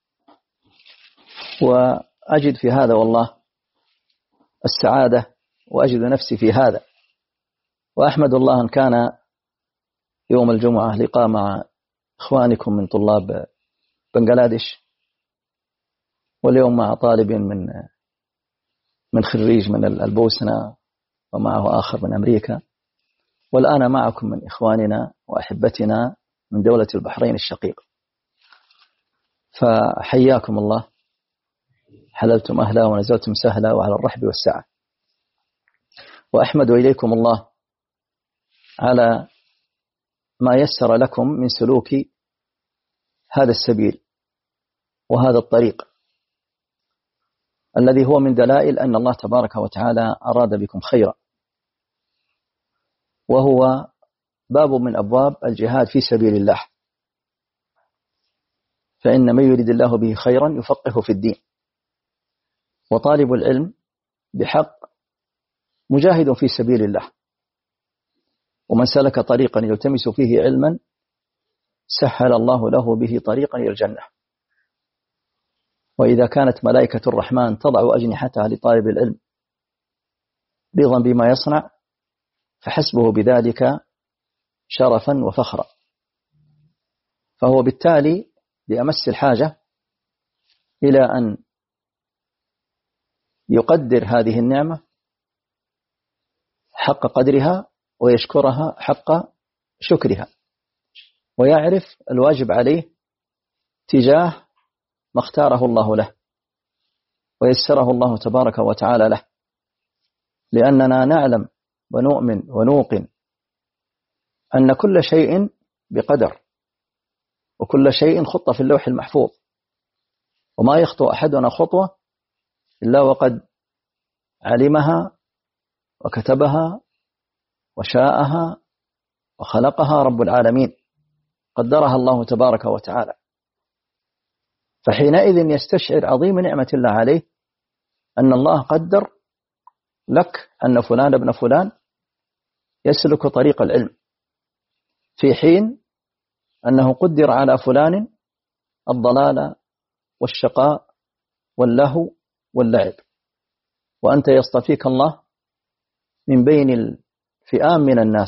وأجد في هذا والله السعادة، وأجد نفسي في هذا، وأحمد الله أن كان يوم الجمعة لقاء مع إخوانكم من طلاب بنغلاديش، واليوم مع طالب من خريج من البوسنة، ومعه آخر من أمريكا، والآن معكم من إخواننا وأحبتنا من دولة البحرين الشقيق. فحياكم الله، حللتم أهلا ونزلتم سهلا، وعلى الرحب والسعة. وأحمد إليكم الله على ما يسر لكم من سلوك هذا السبيل وهذا الطريق الذي هو من دلائل أن الله تبارك وتعالى أراد بكم خيرا، وهو باب من أبواب الجهاد في سبيل الله، فإن من يريد الله به خيرا يفقهه في الدين. وطالب العلم بحق مجاهد في سبيل الله، ومن سلك طريقا يلتمس فيه علما سهل الله له به طريقا إلى الجنة. وإذا كانت ملائكة الرحمن تضع أجنحتها لطالب العلم رضا بما يصنع، فحسبه بذلك شرفا وفخرا، فهو بالتالي بأمس الحاجة إلى أن يقدر هذه النعمة حق قدرها، ويشكرها حق شكرها، ويعرف الواجب عليه تجاه ما اختاره الله له ويسره الله تبارك وتعالى له، لأننا نعلم ونؤمن ونوقن أن كل شيء بقدر، وكل شيء خط في اللوح المحفوظ، وما يخطو أحدنا خطوة إلا وقد علمها وكتبها وشاءها وخلقها رب العالمين، قدرها الله تبارك وتعالى. فحينئذ يستشعر عظيم نعمة الله عليه أن الله قدر لك أن فلان ابن فلان يسلك طريق العلم، في حين أنه قدر على فلان الضلال والشقاء واللهو واللعب، وأنت يصطفيك الله من بين الفئام من الناس،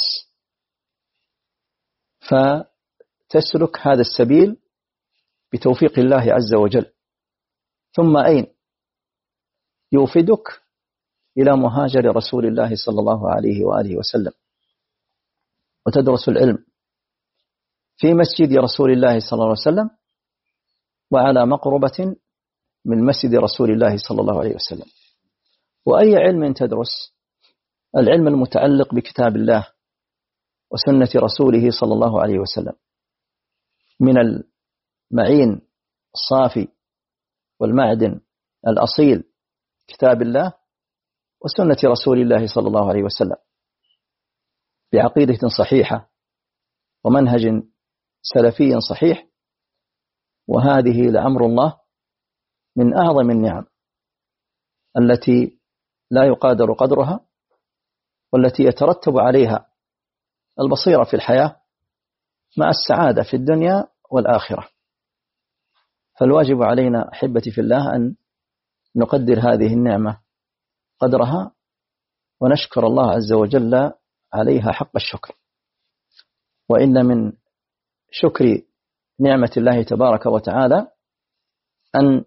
فتسلك هذا السبيل بتوفيق الله عز وجل. ثم أين يوفدك إلى مهاجر رسول الله صلى الله عليه وآله وسلم، وتدرس العلم في مسجد رسول الله صلى الله عليه وسلم وعلى مقربة من مسجد رسول الله صلى الله عليه وسلم. وأي علم تدرس؟ العلم المتعلق بكتاب الله وسنة رسوله صلى الله عليه وسلم، من المعين الصافي والمعدن الأصيل كتاب الله وسنة رسول الله صلى الله عليه وسلم، بعقيدة صحيحة ومنهج سلفي صحيح. وهذه لأمر الله من أعظم النعم التي لا يقادر قدرها، والتي يترتب عليها البصيرة في الحياة مع السعادة في الدنيا والآخرة. فالواجب علينا أحبتي في الله أن نقدر هذه النعمة قدرها، ونشكر الله عز وجل عليها حق الشكر. وإن من شكر نعمة الله تبارك وتعالى أن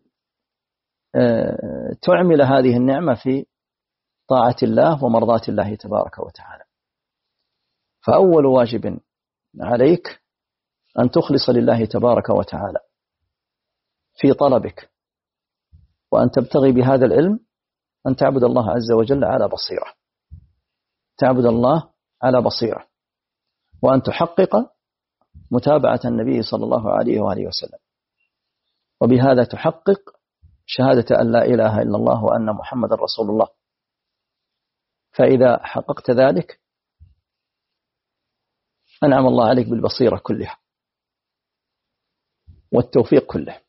تعمل هذه النعمة في طاعة الله ومرضاة الله تبارك وتعالى. فأول واجب عليك أن تخلص لله تبارك وتعالى في طلبك، وأن تبتغي بهذا العلم أن تعبد الله عز وجل على بصيرة، تعبد الله على بصيرة، وأن تحقق متابعة النبي صلى الله عليه وآله وسلم، وبهذا تحقق شهادة أن لا إله إلا الله وأن محمد رسول الله. فإذا حققت ذلك أنعم الله عليك بالبصيرة كلها والتوفيق كله.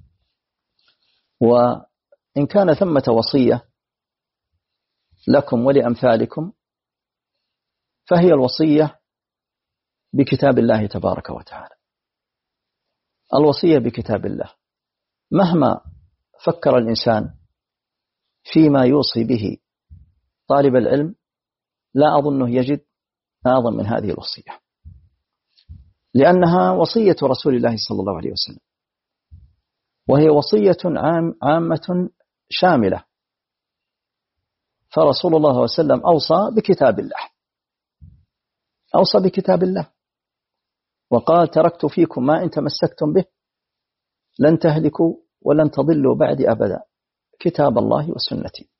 وإن كان ثمة وصية لكم ولأمثالكم فهي الوصية بكتاب الله تبارك وتعالى. الوصية بكتاب الله، مهما فكر الإنسان فيما يوصي به طالب العلم لا أظنه يجد أعظم من هذه الوصية، لأنها وصية رسول الله صلى الله عليه وسلم، وهي وصية عامة شاملة. فرسول الله صلى الله عليه وسلم أوصى بكتاب الله، أوصى بكتاب الله وقال: تركت فيكم ما إن تمسكتم به لن تهلكوا ولن تضلوا بعدي أبدا، كتاب الله وسنتي.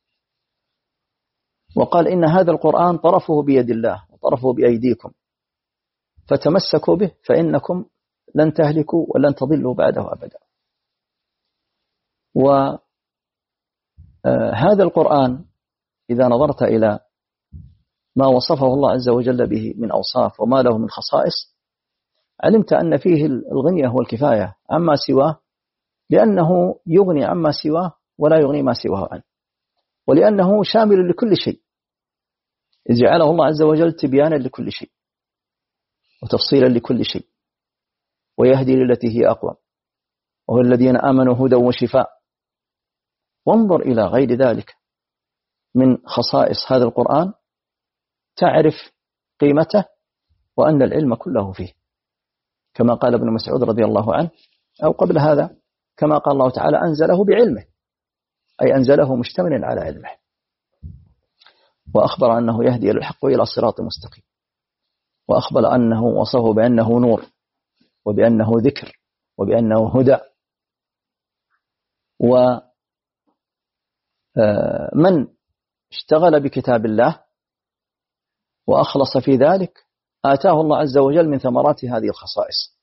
وقال: إن هذا القرآن طرفه بيد الله وطرفه بأيديكم، فتمسكوا به فإنكم لن تهلكوا ولن تضلوا بعده أبدا. وهذا القرآن إذا نظرت إلى ما وصفه الله عز وجل به من أوصاف وما له من خصائص، علمت أن فيه الغنية والكفاية عما سواه، لأنه يغني عما سواه ولا يغني ما سواه عنه، ولأنه شامل لكل شيء، إذ جعله الله عز وجل تبيانا لكل شيء وتفصيلا لكل شيء، ويهدي للتي هي أقوم، وهو الذين آمنوا هدى وشفاء. وانظر إلى غير ذلك من خصائص هذا القرآن تعرف قيمته وأن العلم كله فيه، كما قال ابن مسعود رضي الله عنه، أو قبل هذا كما قال الله تعالى: أنزله بعلمه، أي أنزله مشتملا على علمه، وأخبر أنه يهدي إلى الحق وإلى الصراط المستقيم، وأخبر أنه وصفه بأنه نور وبأنه ذكر وبأنه هدى. ومن اشتغل بكتاب الله وأخلص في ذلك آتاه الله عز وجل من ثمرات هذه الخصائص،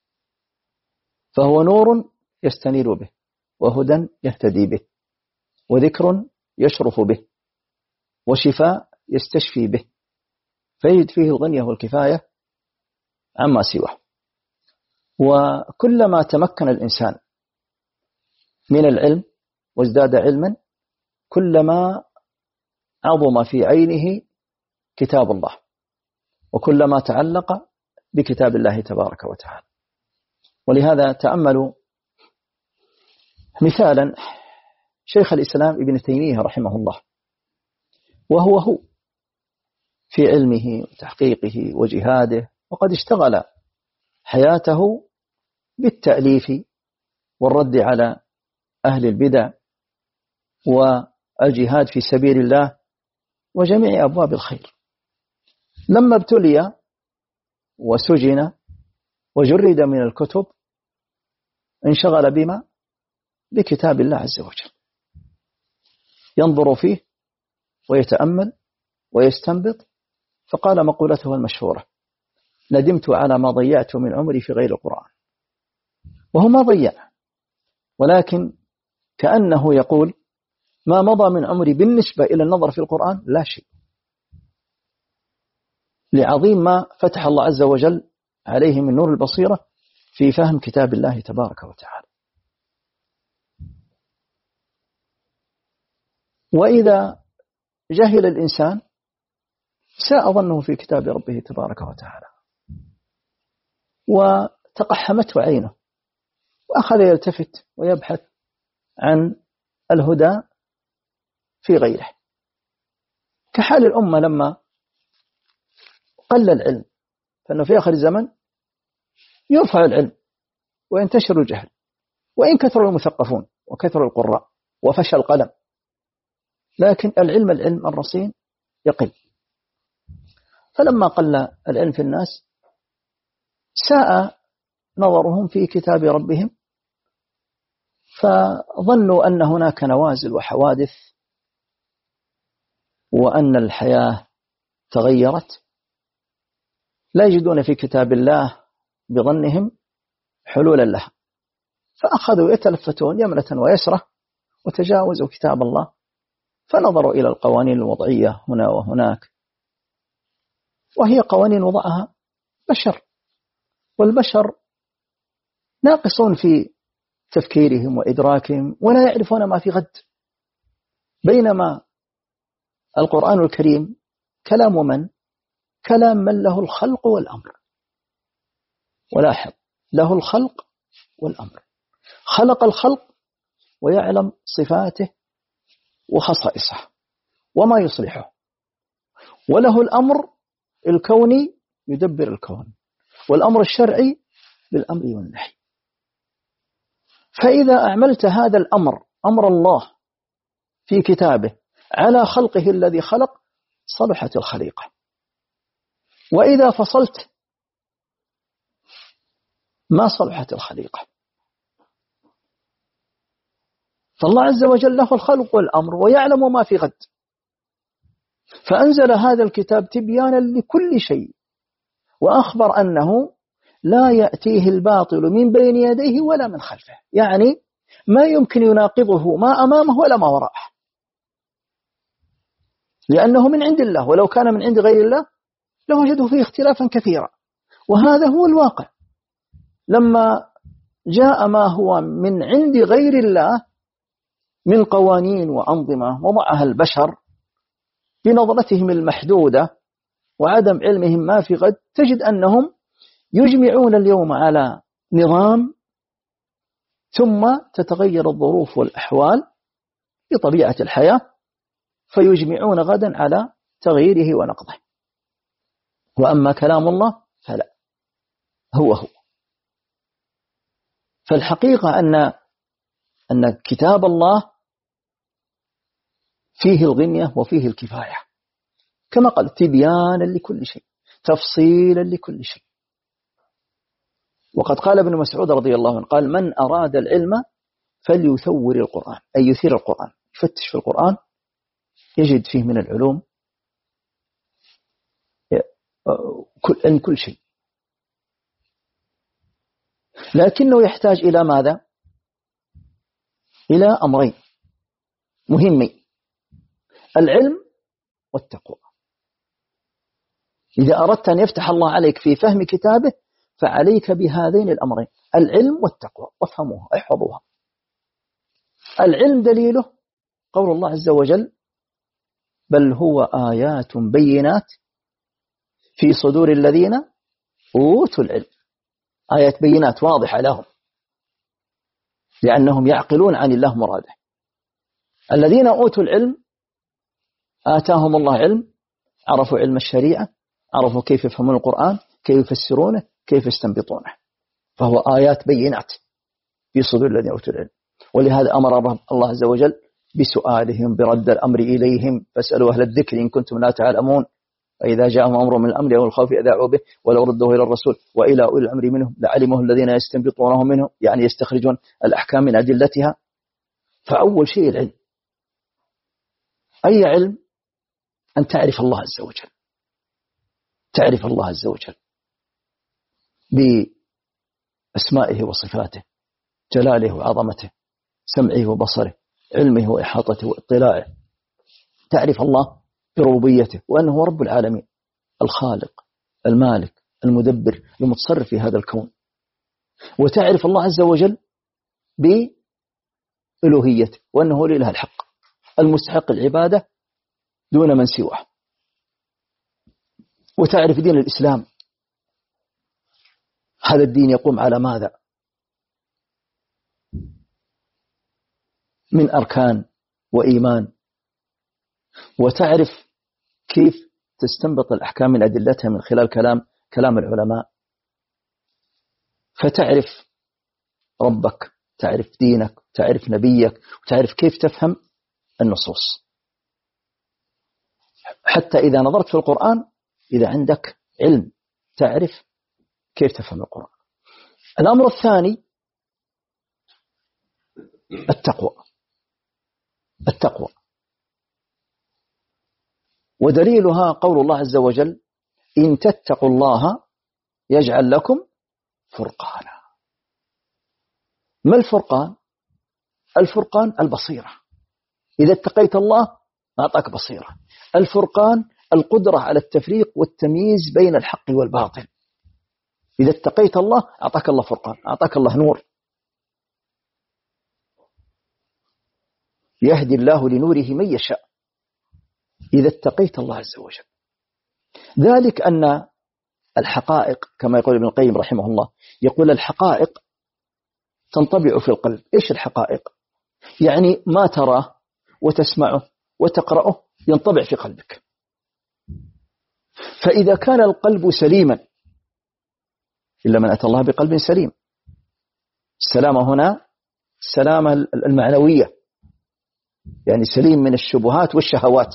فهو نور يستنير به، وهدى يهتدي به، وذكر يشرف به، وشفاء يستشفي به، فيجد فيه الغنية والكفاية عما سواه. وكلما تمكن الإنسان من العلم وازداد علما كلما عظم في عينه كتاب الله، وكلما تعلق بكتاب الله تبارك وتعالى. ولهذا تأملوا مثالا شيخ الإسلام ابن تيمية رحمه الله، وهو في علمه وتحقيقه وجهاده، وقد اشتغل حياته بالتأليف والرد على أهل البدع الجهاد في سبيل الله وجميع أبواب الخير. لما ابتلي وسجن وجرد من الكتب انشغل بما؟ بكتاب الله عز وجل، ينظر فيه ويتأمل ويستنبط، فقال مقولته المشهورة: ندمت على ما ضيعت من عمري في غير القرآن. وهو ما ضيع، ولكن كأنه يقول: ما مضى من عمري بالنسبة إلى النظر في القرآن لا شيء، لعظيم ما فتح الله عز وجل عليه من نور البصيرة في فهم كتاب الله تبارك وتعالى. وإذا جهل الإنسان ساء ظنه في كتاب ربه تبارك وتعالى، وتقحمته عينه، وأخذ يلتفت ويبحث عن الهدى في غيره، كحال الأمة لما قل العلم، فإنه في آخر الزمن يرفع العلم وينتشر الجهل، وإن كثر المثقفون وكثر القراء وفشى القلم، لكن العلم الرصين يقل. فلما قل العلم في الناس ساء نظرهم في كتاب ربهم، فظنوا أن هناك نوازل وحوادث، وأن الحياة تغيرت، لا يجدون في كتاب الله بظنهم حلولا لها، فأخذوا يتلفتون يمنة ويسرة وتجاوزوا كتاب الله، فنظروا إلى القوانين الوضعية هنا وهناك، وهي قوانين وضعها بشر، والبشر ناقصون في تفكيرهم وإدراكهم ولا يعرفون ما في غد، بينما القرآن الكريم كلام من؟ كلام من له الخلق والأمر. ولاحظ، له الخلق والأمر، خلق الخلق ويعلم صفاته وخصائصه وما يصلحه، وله الأمر الكوني يدبر الكون، والأمر الشرعي بالأمر والنهي. فإذا أعملت هذا الأمر، أمر الله في كتابه، على خلقه الذي خلق، صلحت الخليقة. وإذا فصلت ما صلحت الخليقة. فالله عز وجل له الخلق والأمر ويعلم ما في غد، فأنزل هذا الكتاب تبيانا لكل شيء، وأخبر أنه لا يأتيه الباطل من بين يديه ولا من خلفه، يعني ما يمكن يناقضه ما أمامه ولا ما وراءه، لأنه من عند الله، ولو كان من عند غير الله لوجدوا فيه اختلافا كثيرا. وهذا هو الواقع، لما جاء ما هو من عند غير الله من قوانين وأنظمة وضعها البشر بنظرتهم المحدودة وعدم علمهم ما في غد، تجد أنهم يجمعون اليوم على نظام، ثم تتغير الظروف والأحوال بطبيعة الحياة، فيجمعون غدا على تغييره ونقضه. وأما كلام الله فلا، هو. فالحقيقة أن كتاب الله فيه الغنية وفيه الكفاية، كما قال: تبيانا لكل شيء، تفصيلا لكل شيء. وقد قال ابن مسعود رضي الله عنه، قال: من أراد العلم فليثور القرآن، أي يثير القرآن، يفتش في القرآن يجد فيه من العلوم كل شيء، لكنه يحتاج إلى ماذا؟ إلى أمرين مهمين: العلم والتقوى. إذا أردت أن يفتح الله عليك في فهم كتابه فعليك بهذين الأمرين، العلم والتقوى، وافهموها احفظوها. العلم دليله قول الله عز وجل: بل هو آيات بينات في صدور الذين أوتوا العلم. آيات بينات واضحة لهم، لأنهم يعقلون عن الله مراده. الذين أوتوا العلم آتاهم الله علم، عرفوا علم الشريعة، عرفوا كيف يفهمون القرآن، كيف يفسرونه، كيف يستنبطونه، فهو آيات بينات في صدور الذين أوتوا العلم. ولهذا أمر الله عز وجل بسؤالهم برد الأمر إليهم فاسألوا أهل الذكر إن كنتم لا تعلمون فإذا جاءهم أمر من الأمر أو الخوف أذاعوا به ولو ردوه إلى الرسول وإلى أولي الأمر منهم لعلمه الذين يستنبطونه منه يعني يستخرجون الأحكام من أدلتها. فأول شيء العلم. أي علم؟ أن تعرف الله عز وجل، تعرف الله عز وجل بأسمائه وصفاته، جلاله وعظمته، سمعه وبصره، علمه وإحاطته واطلاعه. تعرف الله بربوبيته وأنه هو رب العالمين، الخالق المالك المدبر المتصرف في هذا الكون. وتعرف الله عز وجل بألوهيته وأنه هو الإله الحق المستحق العبادة دون من سواه. وتعرف دين الإسلام، هذا الدين يقوم على ماذا؟ من أركان وإيمان. وتعرف كيف تستنبط الأحكام من أدلتها من خلال كلام العلماء. فتعرف ربك، تعرف دينك، تعرف نبيك، وتعرف كيف تفهم النصوص. حتى إذا نظرت في القرآن إذا عندك علم تعرف كيف تفهم القرآن. الأمر الثاني التقوى. ودليلها قول الله عز وجل إن تتقوا الله يجعل لكم فرقانا. ما الفرقان؟ الفرقان البصيرة. إذا اتقيت الله أعطاك بصيرة. الفرقان القدرة على التفريق والتمييز بين الحق والباطل. إذا اتقيت الله أعطاك الله فرقان، أعطاك الله نور. يهدي الله لنوره من يشاء إذا اتقيت الله عز وجل. ذلك أن الحقائق كما يقول ابن القيم رحمه الله، يقول الحقائق تنطبع في القلب. إيش الحقائق؟ يعني ما تراه وتسمعه وتقرأه ينطبع في قلبك. فإذا كان القلب سليما، إلا من أتى الله بقلب سليم. السلامة هنا السلامة المعنوية، يعني سليم من الشبهات والشهوات.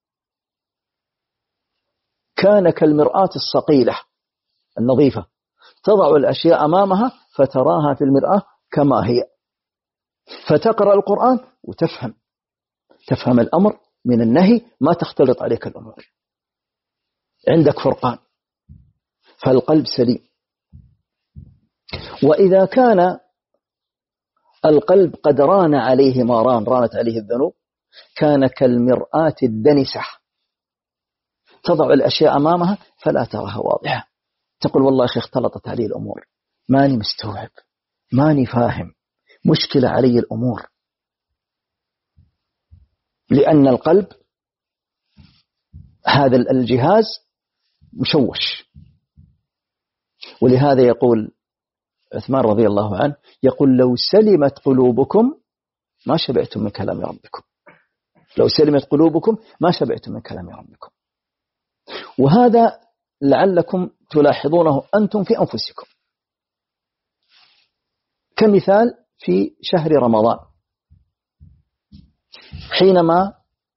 كان كالمرآة الصقيلة النظيفة تضع الأشياء أمامها فتراها في المرآة كما هي، فتقرأ القرآن وتفهم الأمر من النهي، ما تختلط عليك الأمور. عندك فرقان، فالقلب سليم. وإذا كان القلب قد ران عليه ما رانت عليه الذنوب، كان كالمرآة الدنسة تضع الأشياء أمامها فلا تراها واضحة. تقول والله أخي اختلطت علي الأمور، ماني مستوعب، ماني فاهم، مشكلة علي الأمور. لأن القلب هذا الجهاز مشوش. ولهذا يقول عثمان رضي الله عنه، يقول لو سلمت قلوبكم ما شبعتم من كلام ربكم. لو سلمت قلوبكم ما شبعتم من كلام ربكم. وهذا لعلكم تلاحظونه أنتم في أنفسكم. كمثال في شهر رمضان، حينما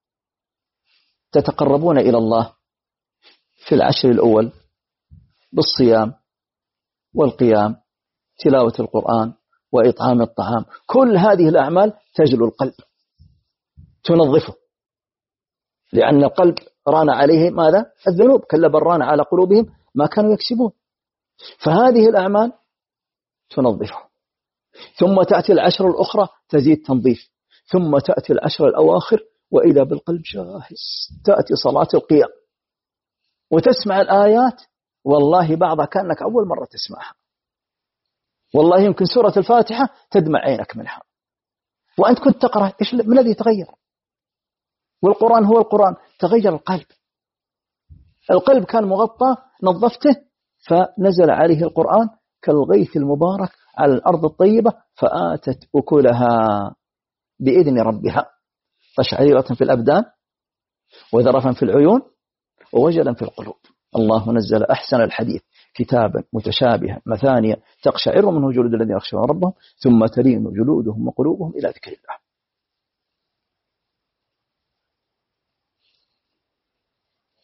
تتقربون إلى الله في العشر الأول بالصيام والقيام، تلاوة القرآن وإطعام الطعام، كل هذه الأعمال تجلو القلب، تنظفه. لأن القلب ران عليه ماذا؟ الذنوب. كلا بل ران على قلوبهم ما كانوا يكسبون. فهذه الأعمال تنظفه. ثم تأتي العشر الأخرى تزيد تنظيف. ثم تأتي العشر الأواخر وإذا بالقلب جاهز. تأتي صلاة القيام وتسمع الآيات، والله بعضها كأنك أول مرة تسمعها. والله يمكن سورة الفاتحة تدمع عينك منها وأنت كنت تقرأ. إيش ما الذي تغير؟ والقرآن هو القرآن. تغير القلب. القلب كان مغطى، نظفته فنزل عليه القرآن كالغيث المبارك على الأرض الطيبة، فآتت أكلها بإذن ربها قشعريرة في الأبدان وذرفا في العيون ووجلا في القلوب. الله نزل أحسن الحديث كتابا متشابها مثانيا تقشعر منه جلود الذين يخشون ربهم ثم تلين جلودهم وقلوبهم إلى ذكر الله.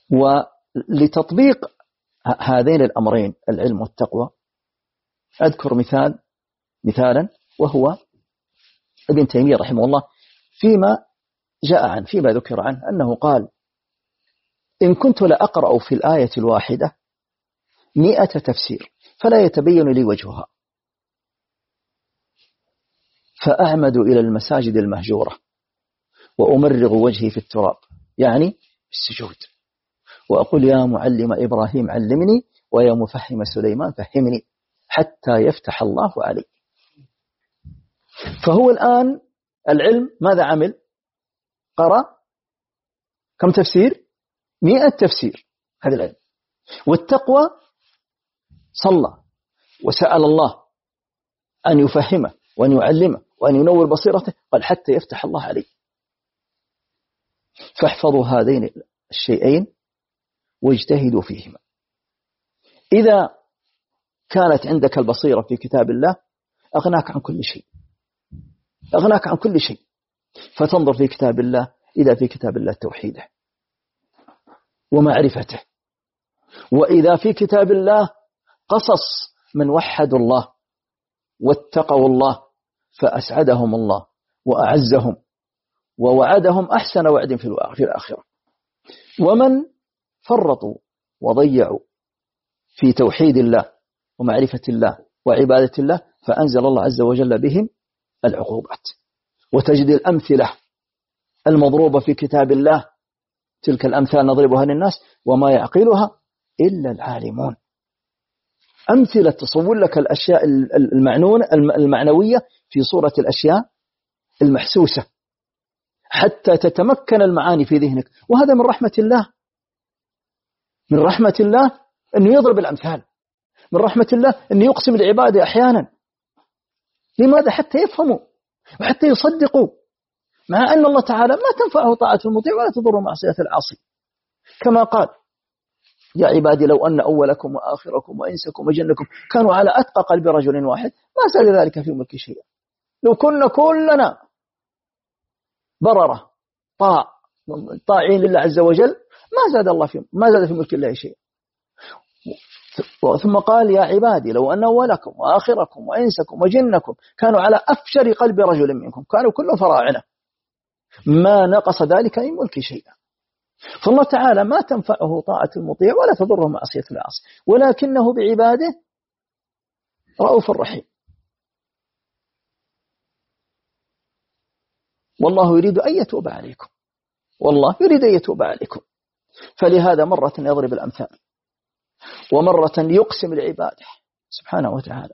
ولتطبيق هذين الأمرين العلم والتقوى أذكر مثالا وهو ابن تيمية رحمه الله فيما ذكر عنه أنه قال: إن كنت لأقرأ في الآية الواحدة 100 تفسير فلا يتبين لي وجهها، فأعمد إلى المساجد المهجورة وأمرغ وجهي في التراب، يعني السجود، وأقول: يا معلم إبراهيم علمني، ويا مفهم سليمان فهمني، حتى يفتح الله علي. فهو الآن العلم ماذا عمل؟ قرأ كم تفسير؟ 100 تفسير، هذا العلم. والتقوى صلى وسأل الله أن يفهمه وأن يعلمه وأن ينور بصيرته، قال: حتى يفتح الله عليه. فاحفظوا هذين الشيئين واجتهدوا فيهما. إذا كانت عندك البصيرة في كتاب الله أغناك عن كل شيء، أغناك عن كل شيء. فتنظر في كتاب الله، إذا في كتاب الله توحيده ومعرفته، وإذا في كتاب الله قصص من وحدوا الله واتقوا الله فأسعدهم الله وأعزهم ووعدهم أحسن وعد في الآخرة. ومن فرطوا وضيعوا في توحيد الله ومعرفة الله وعبادة الله فأنزل الله عز وجل بهم العقوبات. وتجد الأمثلة المضروبة في كتاب الله، تلك الأمثال نضربها للناس وما يعقلها إلا العالمون. أمثلة تصور لك الأشياء المعنوية في صورة الأشياء المحسوسة حتى تتمكن المعاني في ذهنك. وهذا من رحمة الله، من رحمة الله أنه يضرب الأمثال، من رحمة الله أنه يقسم العبادة أحيانا. لماذا؟ حتى يفهموا وحتى يصدقوا، مع أن الله تعالى ما تنفعه طاعة المطيع ولا تضر معصية العاصي، كما قال: يا عبادي لو أن أولكم وآخركم وإنسكم وجنكم كانوا على أتقى قلب رجل واحد ما زاد ذلك في ملك شيئا. لو كنا كلنا بررة طاعين لله عز وجل ما زاد في ملك الله شيئا. ثم قال: يا عبادي لو أن أولكم وآخركم وإنسكم وجنكم كانوا على أفجر قلب رجل منكم كانوا كلهم فراعنة ما نقص ذلك من ملك شيئا. فالله تعالى ما تنفعه طاعة المطيع ولا تضره معصية العاصي، ولكنه بعباده رؤوف رحيم. والله يريد أن يتوب عليكم، والله يريد أن يتوب عليكم. فلهذا مرة يضرب الأمثال ومرة يقسم العبادة سبحانه وتعالى،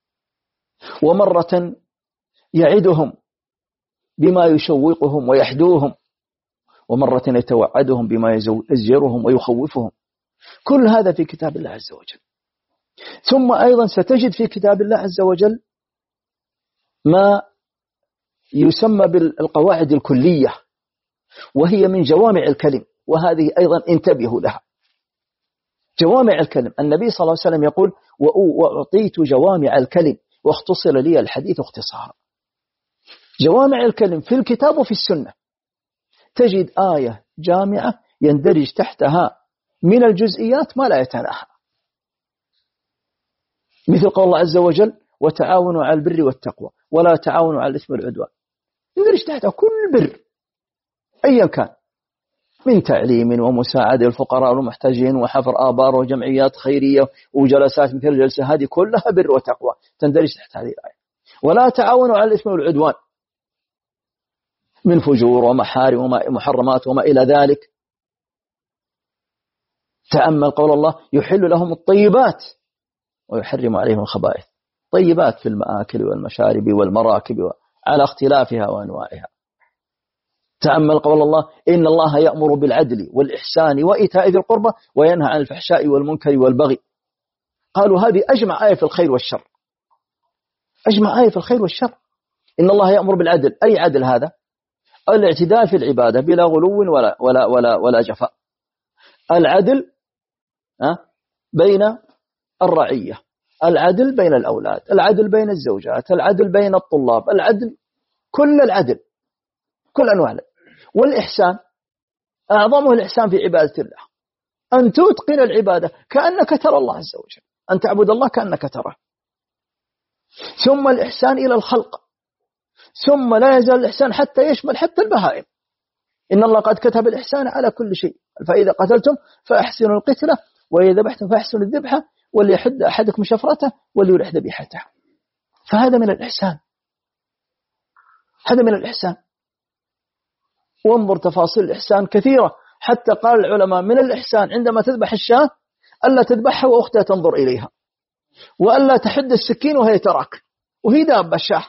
ومرة يعدهم بما يشوقهم ويحدوهم، ومرة يتوعدهم بما يزجرهم ويخوفهم. كل هذا في كتاب الله عز وجل. ثم أيضا ستجد في كتاب الله عز وجل ما يسمى بالقواعد الكلية، وهي من جوامع الكلم، وهذه أيضا انتبهوا لها. جوامع الكلم، النبي صلى الله عليه وسلم يقول: وأعطيت جوامع الكلم واختصر لي الحديث اختصارا. جوامع الكلم في الكتاب وفي السنة. تجد آية جامعة يندرج تحتها من الجزئيات ما لا يتناهى، مثل قول الله عز وجل: وتعاونوا على البر والتقوى ولا تعاونوا على الإثم والعدوان. يندرج تحتها كل بر أيا كان، من تعليم ومساعدة الفقراء والمحتاجين وحفر آبار وجمعيات خيرية وجلسات مثل الجلسة، هذه كلها بر وتقوى تندرج تحت هذه الآية. ولا تعاونوا على الإثم والعدوان، من فجور ومحارم ومحرمات وما إلى ذلك. تأمل قول الله: يحل لهم الطيبات ويحرم عليهم الخبائث. طيبات في المآكل والمشارب والمراكب على اختلافها وأنواعها. تأمل قول الله: إن الله يأمر بالعدل والإحسان وإيتاء ذي القربى وينهى عن الفحشاء والمنكر والبغي. قالوا هذه أجمع آية في الخير والشر، أجمع آية في الخير والشر. إن الله يأمر بالعدل، أي عدل هذا؟ الاعتدال في العبادة بلا غلو ولا جفاء. العدل بين الرعية، العدل بين الأولاد، العدل بين الزوجات، العدل بين الطلاب، العدل، كل العدل، كل أنواع. والإحسان أعظمه الإحسان في عبادة الله، أن تتقن العبادة كأنك ترى الله عز وجل، أن تعبد الله كأنك تراه. ثم الإحسان إلى الخلق، ثم لا يزال الإحسان حتى يشمل حتى البهائم. إن الله قد كتب الإحسان على كل شيء، فإذا قتلتم فأحسنوا القتلة، وإذا ذبحتم فأحسنوا الذبحة، وليحد أحدكم شفرته وليرح ذبيحته. فهذا من الإحسان، هذا من الإحسان. وانظر تفاصيل الإحسان كثيرة، حتى قال العلماء من الإحسان عندما تذبح الشاة ألا تذبحها وأختها تنظر إليها، وألا تحد السكين وهي تراك وهي دابة الشاة.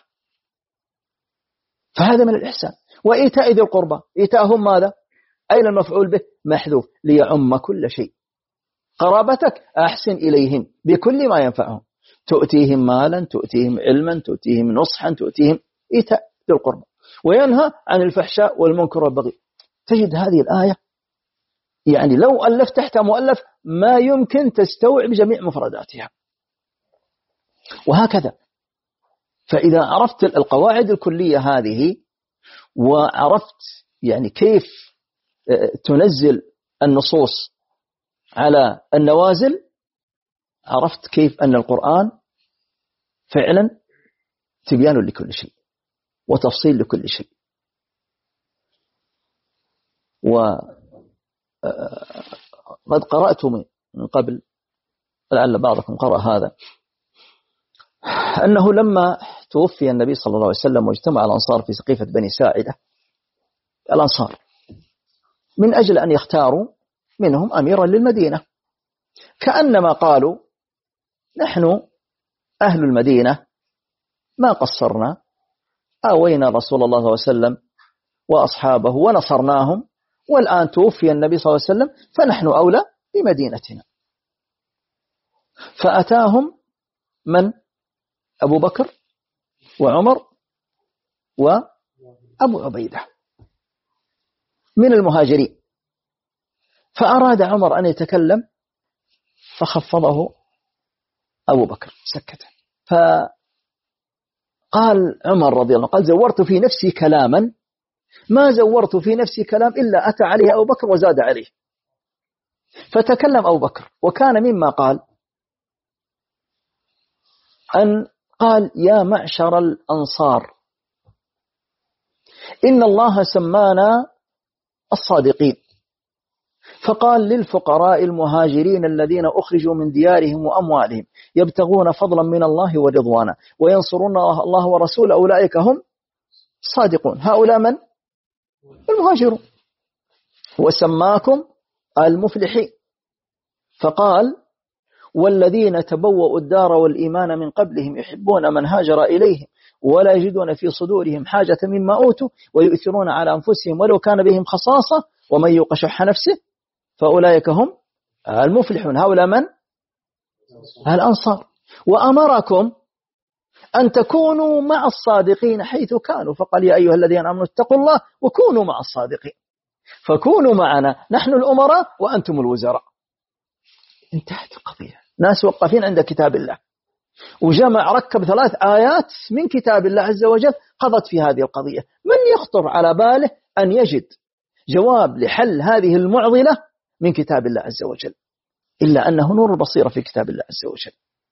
فهذا من الإحسان. وإيتاء ذي القربى، إيتاءهم ماذا؟ أين المفعول به؟ محذوف ليعم كل شيء. قرابتك أحسن إليهم بكل ما ينفعهم، تؤتيهم مالا، تؤتيهم علما، تؤتيهم نصحا، تؤتيهم إيتاء ذي القربى. وينهى عن الفحشاء والمنكر والبغي. تجد هذه الآية يعني لو ألف تحتها مؤلف ما يمكن تستوعب جميع مفرداتها. وهكذا. فإذا عرفت القواعد الكلية هذه، وعرفت يعني كيف تنزل النصوص على النوازل، عرفت كيف أن القرآن فعلا تبيان لكل شيء وتفصيل لكل شيء. وقد قرأت من قبل، لعل بعضكم قرأ هذا، أنه لما توفي النبي صلى الله عليه وسلم واجتمع الأنصار في سقيفة بني ساعدة، الأنصار من أجل أن يختاروا منهم أميرا للمدينة، كأنما قالوا نحن أهل المدينة ما قصرنا، آوينا رسول الله صلى الله عليه وسلم وأصحابه ونصرناهم، والآن توفي النبي صلى الله عليه وسلم فنحن أولى بمدينتنا. فأتاهم من؟ أبو بكر وعمر وأبو عبيدة من المهاجرين. فأراد عمر أن يتكلم فخفضه أبو بكر سكت. فقال عمر رضي الله عنه، قال زورت في نفسي كلاما ما زورت في نفسي كلام إلا أتى عليه أبو بكر وزاد عليه. فتكلم أبو بكر، وكان مما قال أن قال يا معشر الأنصار إن الله سمانا الصادقين، فقال للفقراء المهاجرين الذين أخرجوا من ديارهم وأموالهم يبتغون فضلا من الله ورضوانا وينصرون الله ورسوله أولئك هم الصادقون. هؤلاء من؟ المهاجرون. وسماكم المفلحين. فقال والذين تبوأوا الدار والإيمان من قبلهم يحبون من هاجر إليهم ولا يجدون في صدورهم حاجة مما أوتوا ويؤثرون على أنفسهم ولو كان بهم خصاصة ومن يوق شح نفسه فأولئك هم المفلحون. هؤلاء من؟ الأنصار. وأمركم أن تكونوا مع الصادقين حيث كانوا، فقال يا أيها الذين آمنوا اتقوا الله وكونوا مع الصادقين. فكونوا معنا، نحن الأمراء وأنتم الوزراء. انتهت القضية. ناس وقفين عند كتاب الله، وجمع ركب 3 آيات من كتاب الله عز وجل قضت في هذه القضية. من يخطر على باله أن يجد جواب لحل هذه المعضلة من كتاب الله عز وجل، إلا أنه نور البصيرة في كتاب الله عز وجل.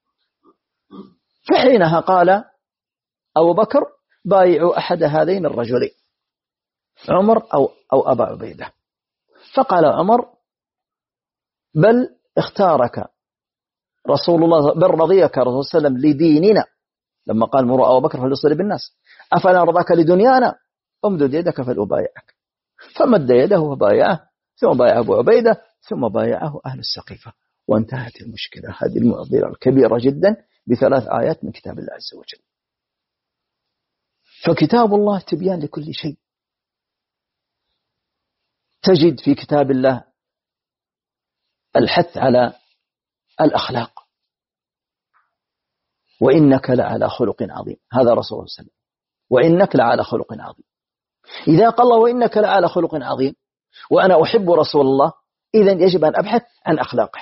فحينها قال أبو بكر بايعوا أحد هذين الرجلين، عمر أو أبا عبيدة. فقال عمر بل اختارك رسول الله، بل رضيك رسول الله صلى الله عليه وسلم لديننا، لما قال مروا أبو بكر فليصلي بالناس، أفلا رضاك لدنيانا امدد يدك فلأبايعك. فمد يده فبايعه، ثم بايع أبو عبيدة، ثم بايعه أهل السقيفة، وانتهت المشكلة هذه المعضلة الكبيرة جدا ب3 آيات من كتاب الله عز وجل. فكتاب الله تبيان لكل شيء. تجد في كتاب الله الحث على الأخلاق، وإنك لعلى خلق عظيم، هذا رسول الله صلى الله عليه وسلم، وإنك لعلى خلق عظيم. إذا قال الله وإنك لعلى خلق عظيم وأنا أحب رسول الله، إذن يجب أن أبحث عن أخلاقه.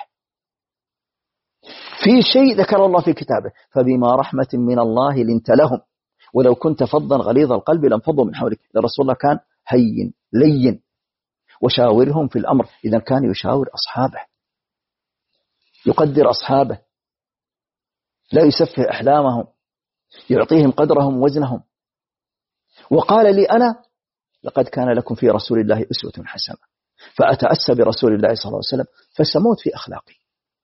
في شيء ذكر الله في كتابه فبما رحمة من الله لنت لهم ولو كنت فظا غليظ القلب لانفضوا من حولك. الرسول الله كان هين لين، وشاورهم في الأمر، إذا كان يشاور أصحابه. يقدر أصحابه، لا يسفه أحلامهم، يعطيهم قدرهم وزنهم. وقال لي أنا لقد كان لكم في رسول الله أسوة حسنة، فأتأسى برسول الله صلى الله عليه وسلم فسموت في أخلاقي.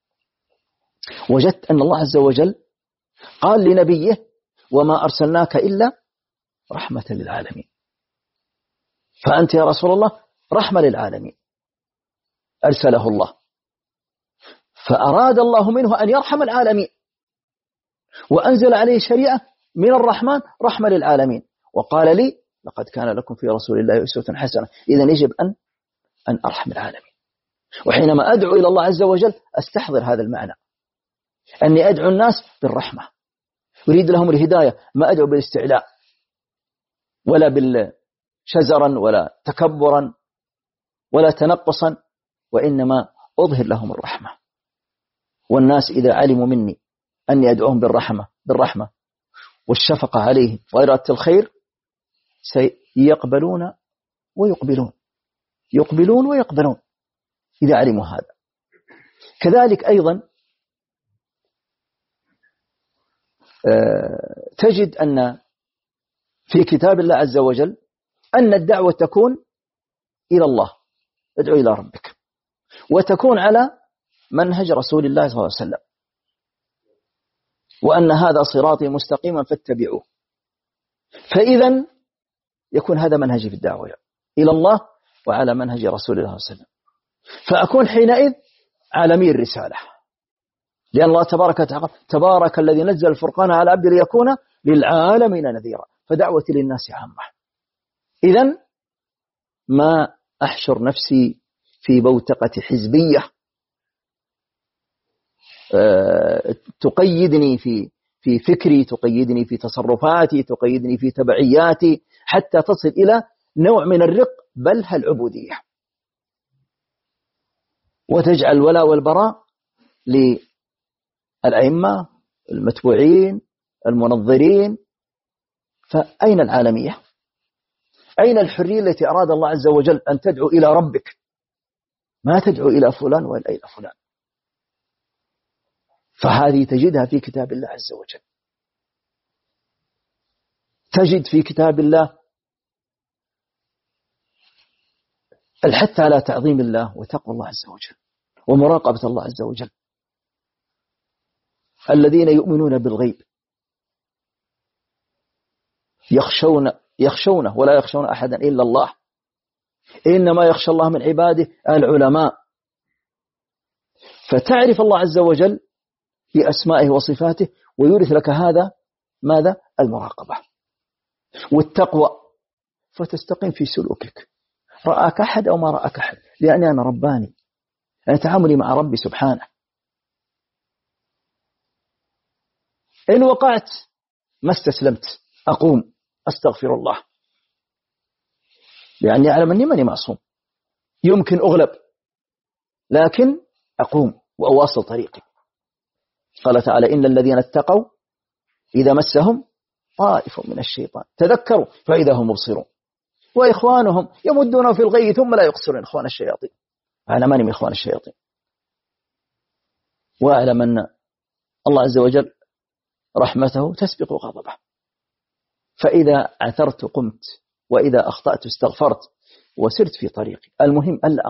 وجدت أن الله عز وجل قال لنبيه وما أرسلناك إلا رحمة للعالمين، فأنت يا رسول الله رحمة للعالمين، أرسله الله، فأراد الله منه أن يرحم العالمين، وأنزل عليه شريعة من الرحمن رحمة للعالمين، وقال لي لقد كان لكم في رسول الله أسوة حسنة. إذن يجب أن أرحم العالمين. وحينما أدعو إلى الله عز وجل أستحضر هذا المعنى، أني أدعو الناس بالرحمة، أريد لهم الهداية، ما أدعو بالاستعلاء ولا بالشزرا ولا تكبرا ولا تنقصا، وإنما أظهر لهم الرحمة. والناس إذا علموا مني أني أدعوهم بالرحمة والشفقة عليهم وإرادة الخير سيقبلون ويقبلون إذا علموا هذا. كذلك أيضا تجد أن في كتاب الله عز وجل أن الدعوة تكون إلى الله، ادعو إلى ربك، وتكون على منهج رسول الله صلى الله عليه وسلم، وأن هذا صراطي مستقيما فاتبعوه. فإذا يكون هذا منهجي في الدعوة إلى الله وعلى منهج رسول الله صلى الله عليه وسلم، فأكون حينئذ عالمي الرسالة، لأن الله تبارك وتعالى تبارك الذي نزل الفرقان على عبده ليكون للعالمين نذيرا، فدعوتي للناس عامة. إذن ما أحشر نفسي في بوتقة حزبية تقيدني في فكري، تقيدني في تصرفاتي، تقيدني في تبعياتي، حتى تصل إلى نوع من الرق بل العبودية، وتجعل الولاء والبراء للأئمة المتبوعين المنظرين. فأين العالمية؟ أين الحرية التي أراد الله عز وجل أن تدعو إلى ربك، ما تدعو إلى فلان ولا إلى فلان؟ فهذه تجدها في كتاب الله عز وجل. تجد في كتاب الله الحث على تعظيم الله وتقوى الله عز وجل ومراقبة الله عز وجل. الذين يؤمنون بالغيب يخشونه ولا يخشون أحدا إلا الله، إنما يخشى الله من عباده العلماء. فتعرف الله عز وجل في أسمائه وصفاته، ويورث لك هذا ماذا؟ المراقبة والتقوى، فتستقيم في سلوكك، رآك أحد أو ما رآك أحد، لأني أنا رباني، أنا تعاملي مع ربي سبحانه. إن وقعت ما استسلمت، أقوم أستغفر الله، لأني أعلم أني ماني معصوم، يمكن أغلب، لكن أقوم وأواصل طريقي. قال تعالى إن الذين اتقوا إذا مسهم طائف من الشيطان تذكروا فإذا هم مبصرون وإخوانهم يمدون في الغي ثم لا يقصرون. إخوان الشياطين، أنا ماني من إخوان الشياطين، وأعلم أن الله عز وجل رحمته تسبق غضبه. فإذا عثرت قمت، وإذا أخطأت استغفرت وسرت في طريقي. المهم ألا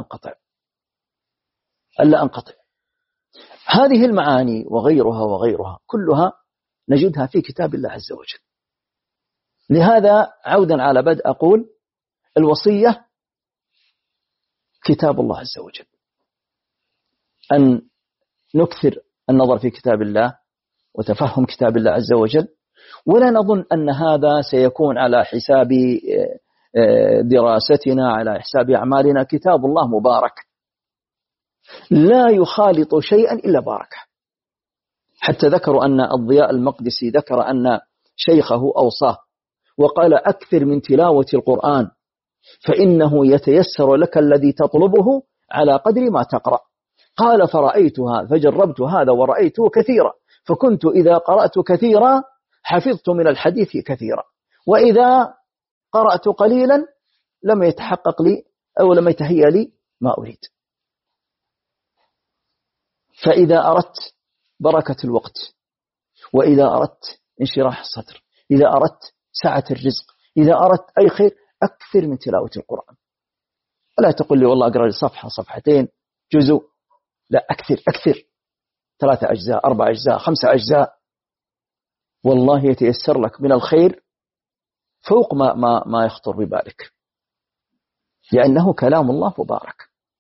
أنقطع. هذه المعاني وغيرها كلها نجدها في كتاب الله عز وجل. لهذا عودا على بدء أقول الوصية كتاب الله عز وجل، أن نكثر النظر في كتاب الله وتفهم كتاب الله عز وجل، ولا نظن أن هذا سيكون على حساب دراستنا، على حساب أعمالنا. كتاب الله مبارك لا يخالط شيئا إلا باركه. حتى ذكروا أن الضياء المقدسي ذكر أن شيخه أوصاه وقال أكثر من تلاوة القرآن فإنه يتيسر لك الذي تطلبه على قدر ما تقرأ. قال فجربت هذا ورأيته كثيرا، فكنت إذا قرأت كثيرا حفظت من الحديث كثيرا، وإذا قرأت قليلا لم يتحقق لي أو لم يتهيأ لي ما أريد. فإذا أردت بركة الوقت، وإذا أردت انشراح الصدر، إذا أردت سعة الرزق، إذا أردت أي خير، أكثر من تلاوة القرآن. ولا تقول لي والله أقرأ لي صفحة صفحتين جزء، لا، أكثر 3 أجزاء 4 أجزاء 5 أجزاء، والله يتيسر لك من الخير فوق ما يخطر ببالك، لأنه كلام الله مبارك.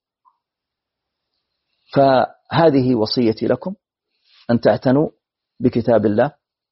فهذه وصيتي لكم، أن تعتنوا بكتاب الله.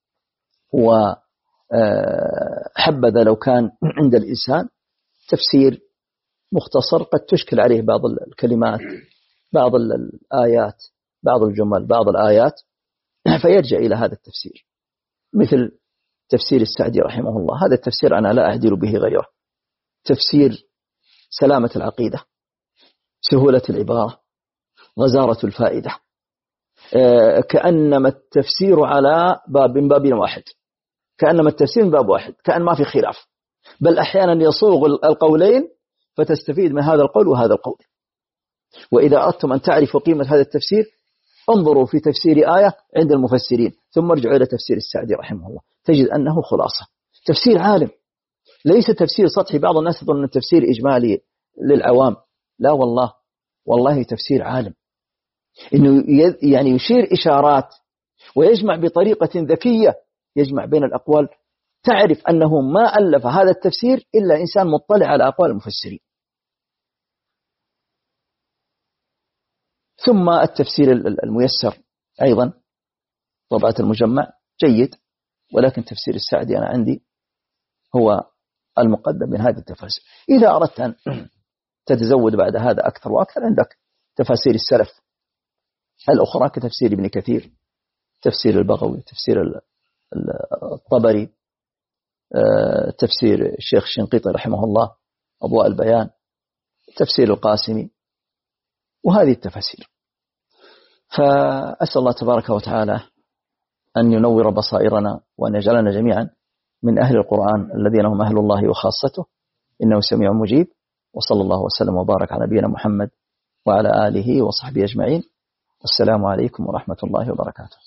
وحبذا لو كان عند الإنسان تفسير مختصر قد تشكل عليه بعض الكلمات، بعض الآيات، بعض الجمل، بعض الآيات، فيرجع إلى هذا التفسير، مثل تفسير السعدي رحمه الله. هذا التفسير أنا لا أعدل به غيره، تفسير سلامة العقيدة، سهولة العبارة، غزارة الفائدة، كأنما التفسير على باب واحد، كأنما التفسير من باب واحد، كأن ما في خلاف، بل أحيانا يصوغ القولين فتستفيد من هذا القول وهذا القول. وإذا أردتم أن تعرفوا قيمة هذا التفسير انظروا في تفسير آية عند المفسرين، ثم ارجعوا إلى تفسير السعدي رحمه الله، تجد أنه خلاصة، تفسير عالم، ليس تفسير سطحي. بعض الناس يظن أن التفسير إجمالي للعوام، لا والله تفسير عالم، إنه يعني يشير إشارات ويجمع بطريقة ذكية، يجمع بين الأقوال، تعرف أنه ما ألف هذا التفسير إلا إنسان مطلع على أقوال المفسرين. ثم التفسير الميسر أيضا طبعة المجمع جيد، ولكن تفسير السعدي أنا عندي هو المقدم من هذه التفاسير. إذا أردت أن تتزود بعد هذا أكثر وأكثر، عندك تفاسير السلف الأخرى كتفسير ابن كثير، تفسير البغوي، تفسير الطبري، تفسير الشيخ الشنقيطي رحمه الله أضواء البيان، تفسير القاسمي، وهذه التفاسير. فأسأل الله تبارك وتعالى أن ينور بصائرنا، وأن يجعلنا جميعا من أهل القرآن الذين هم أهل الله وخاصته، إنه سميع مجيب. وصلى الله وسلم وبارك على نبينا محمد وعلى آله وصحبه أجمعين. والسلام عليكم ورحمة الله وبركاته.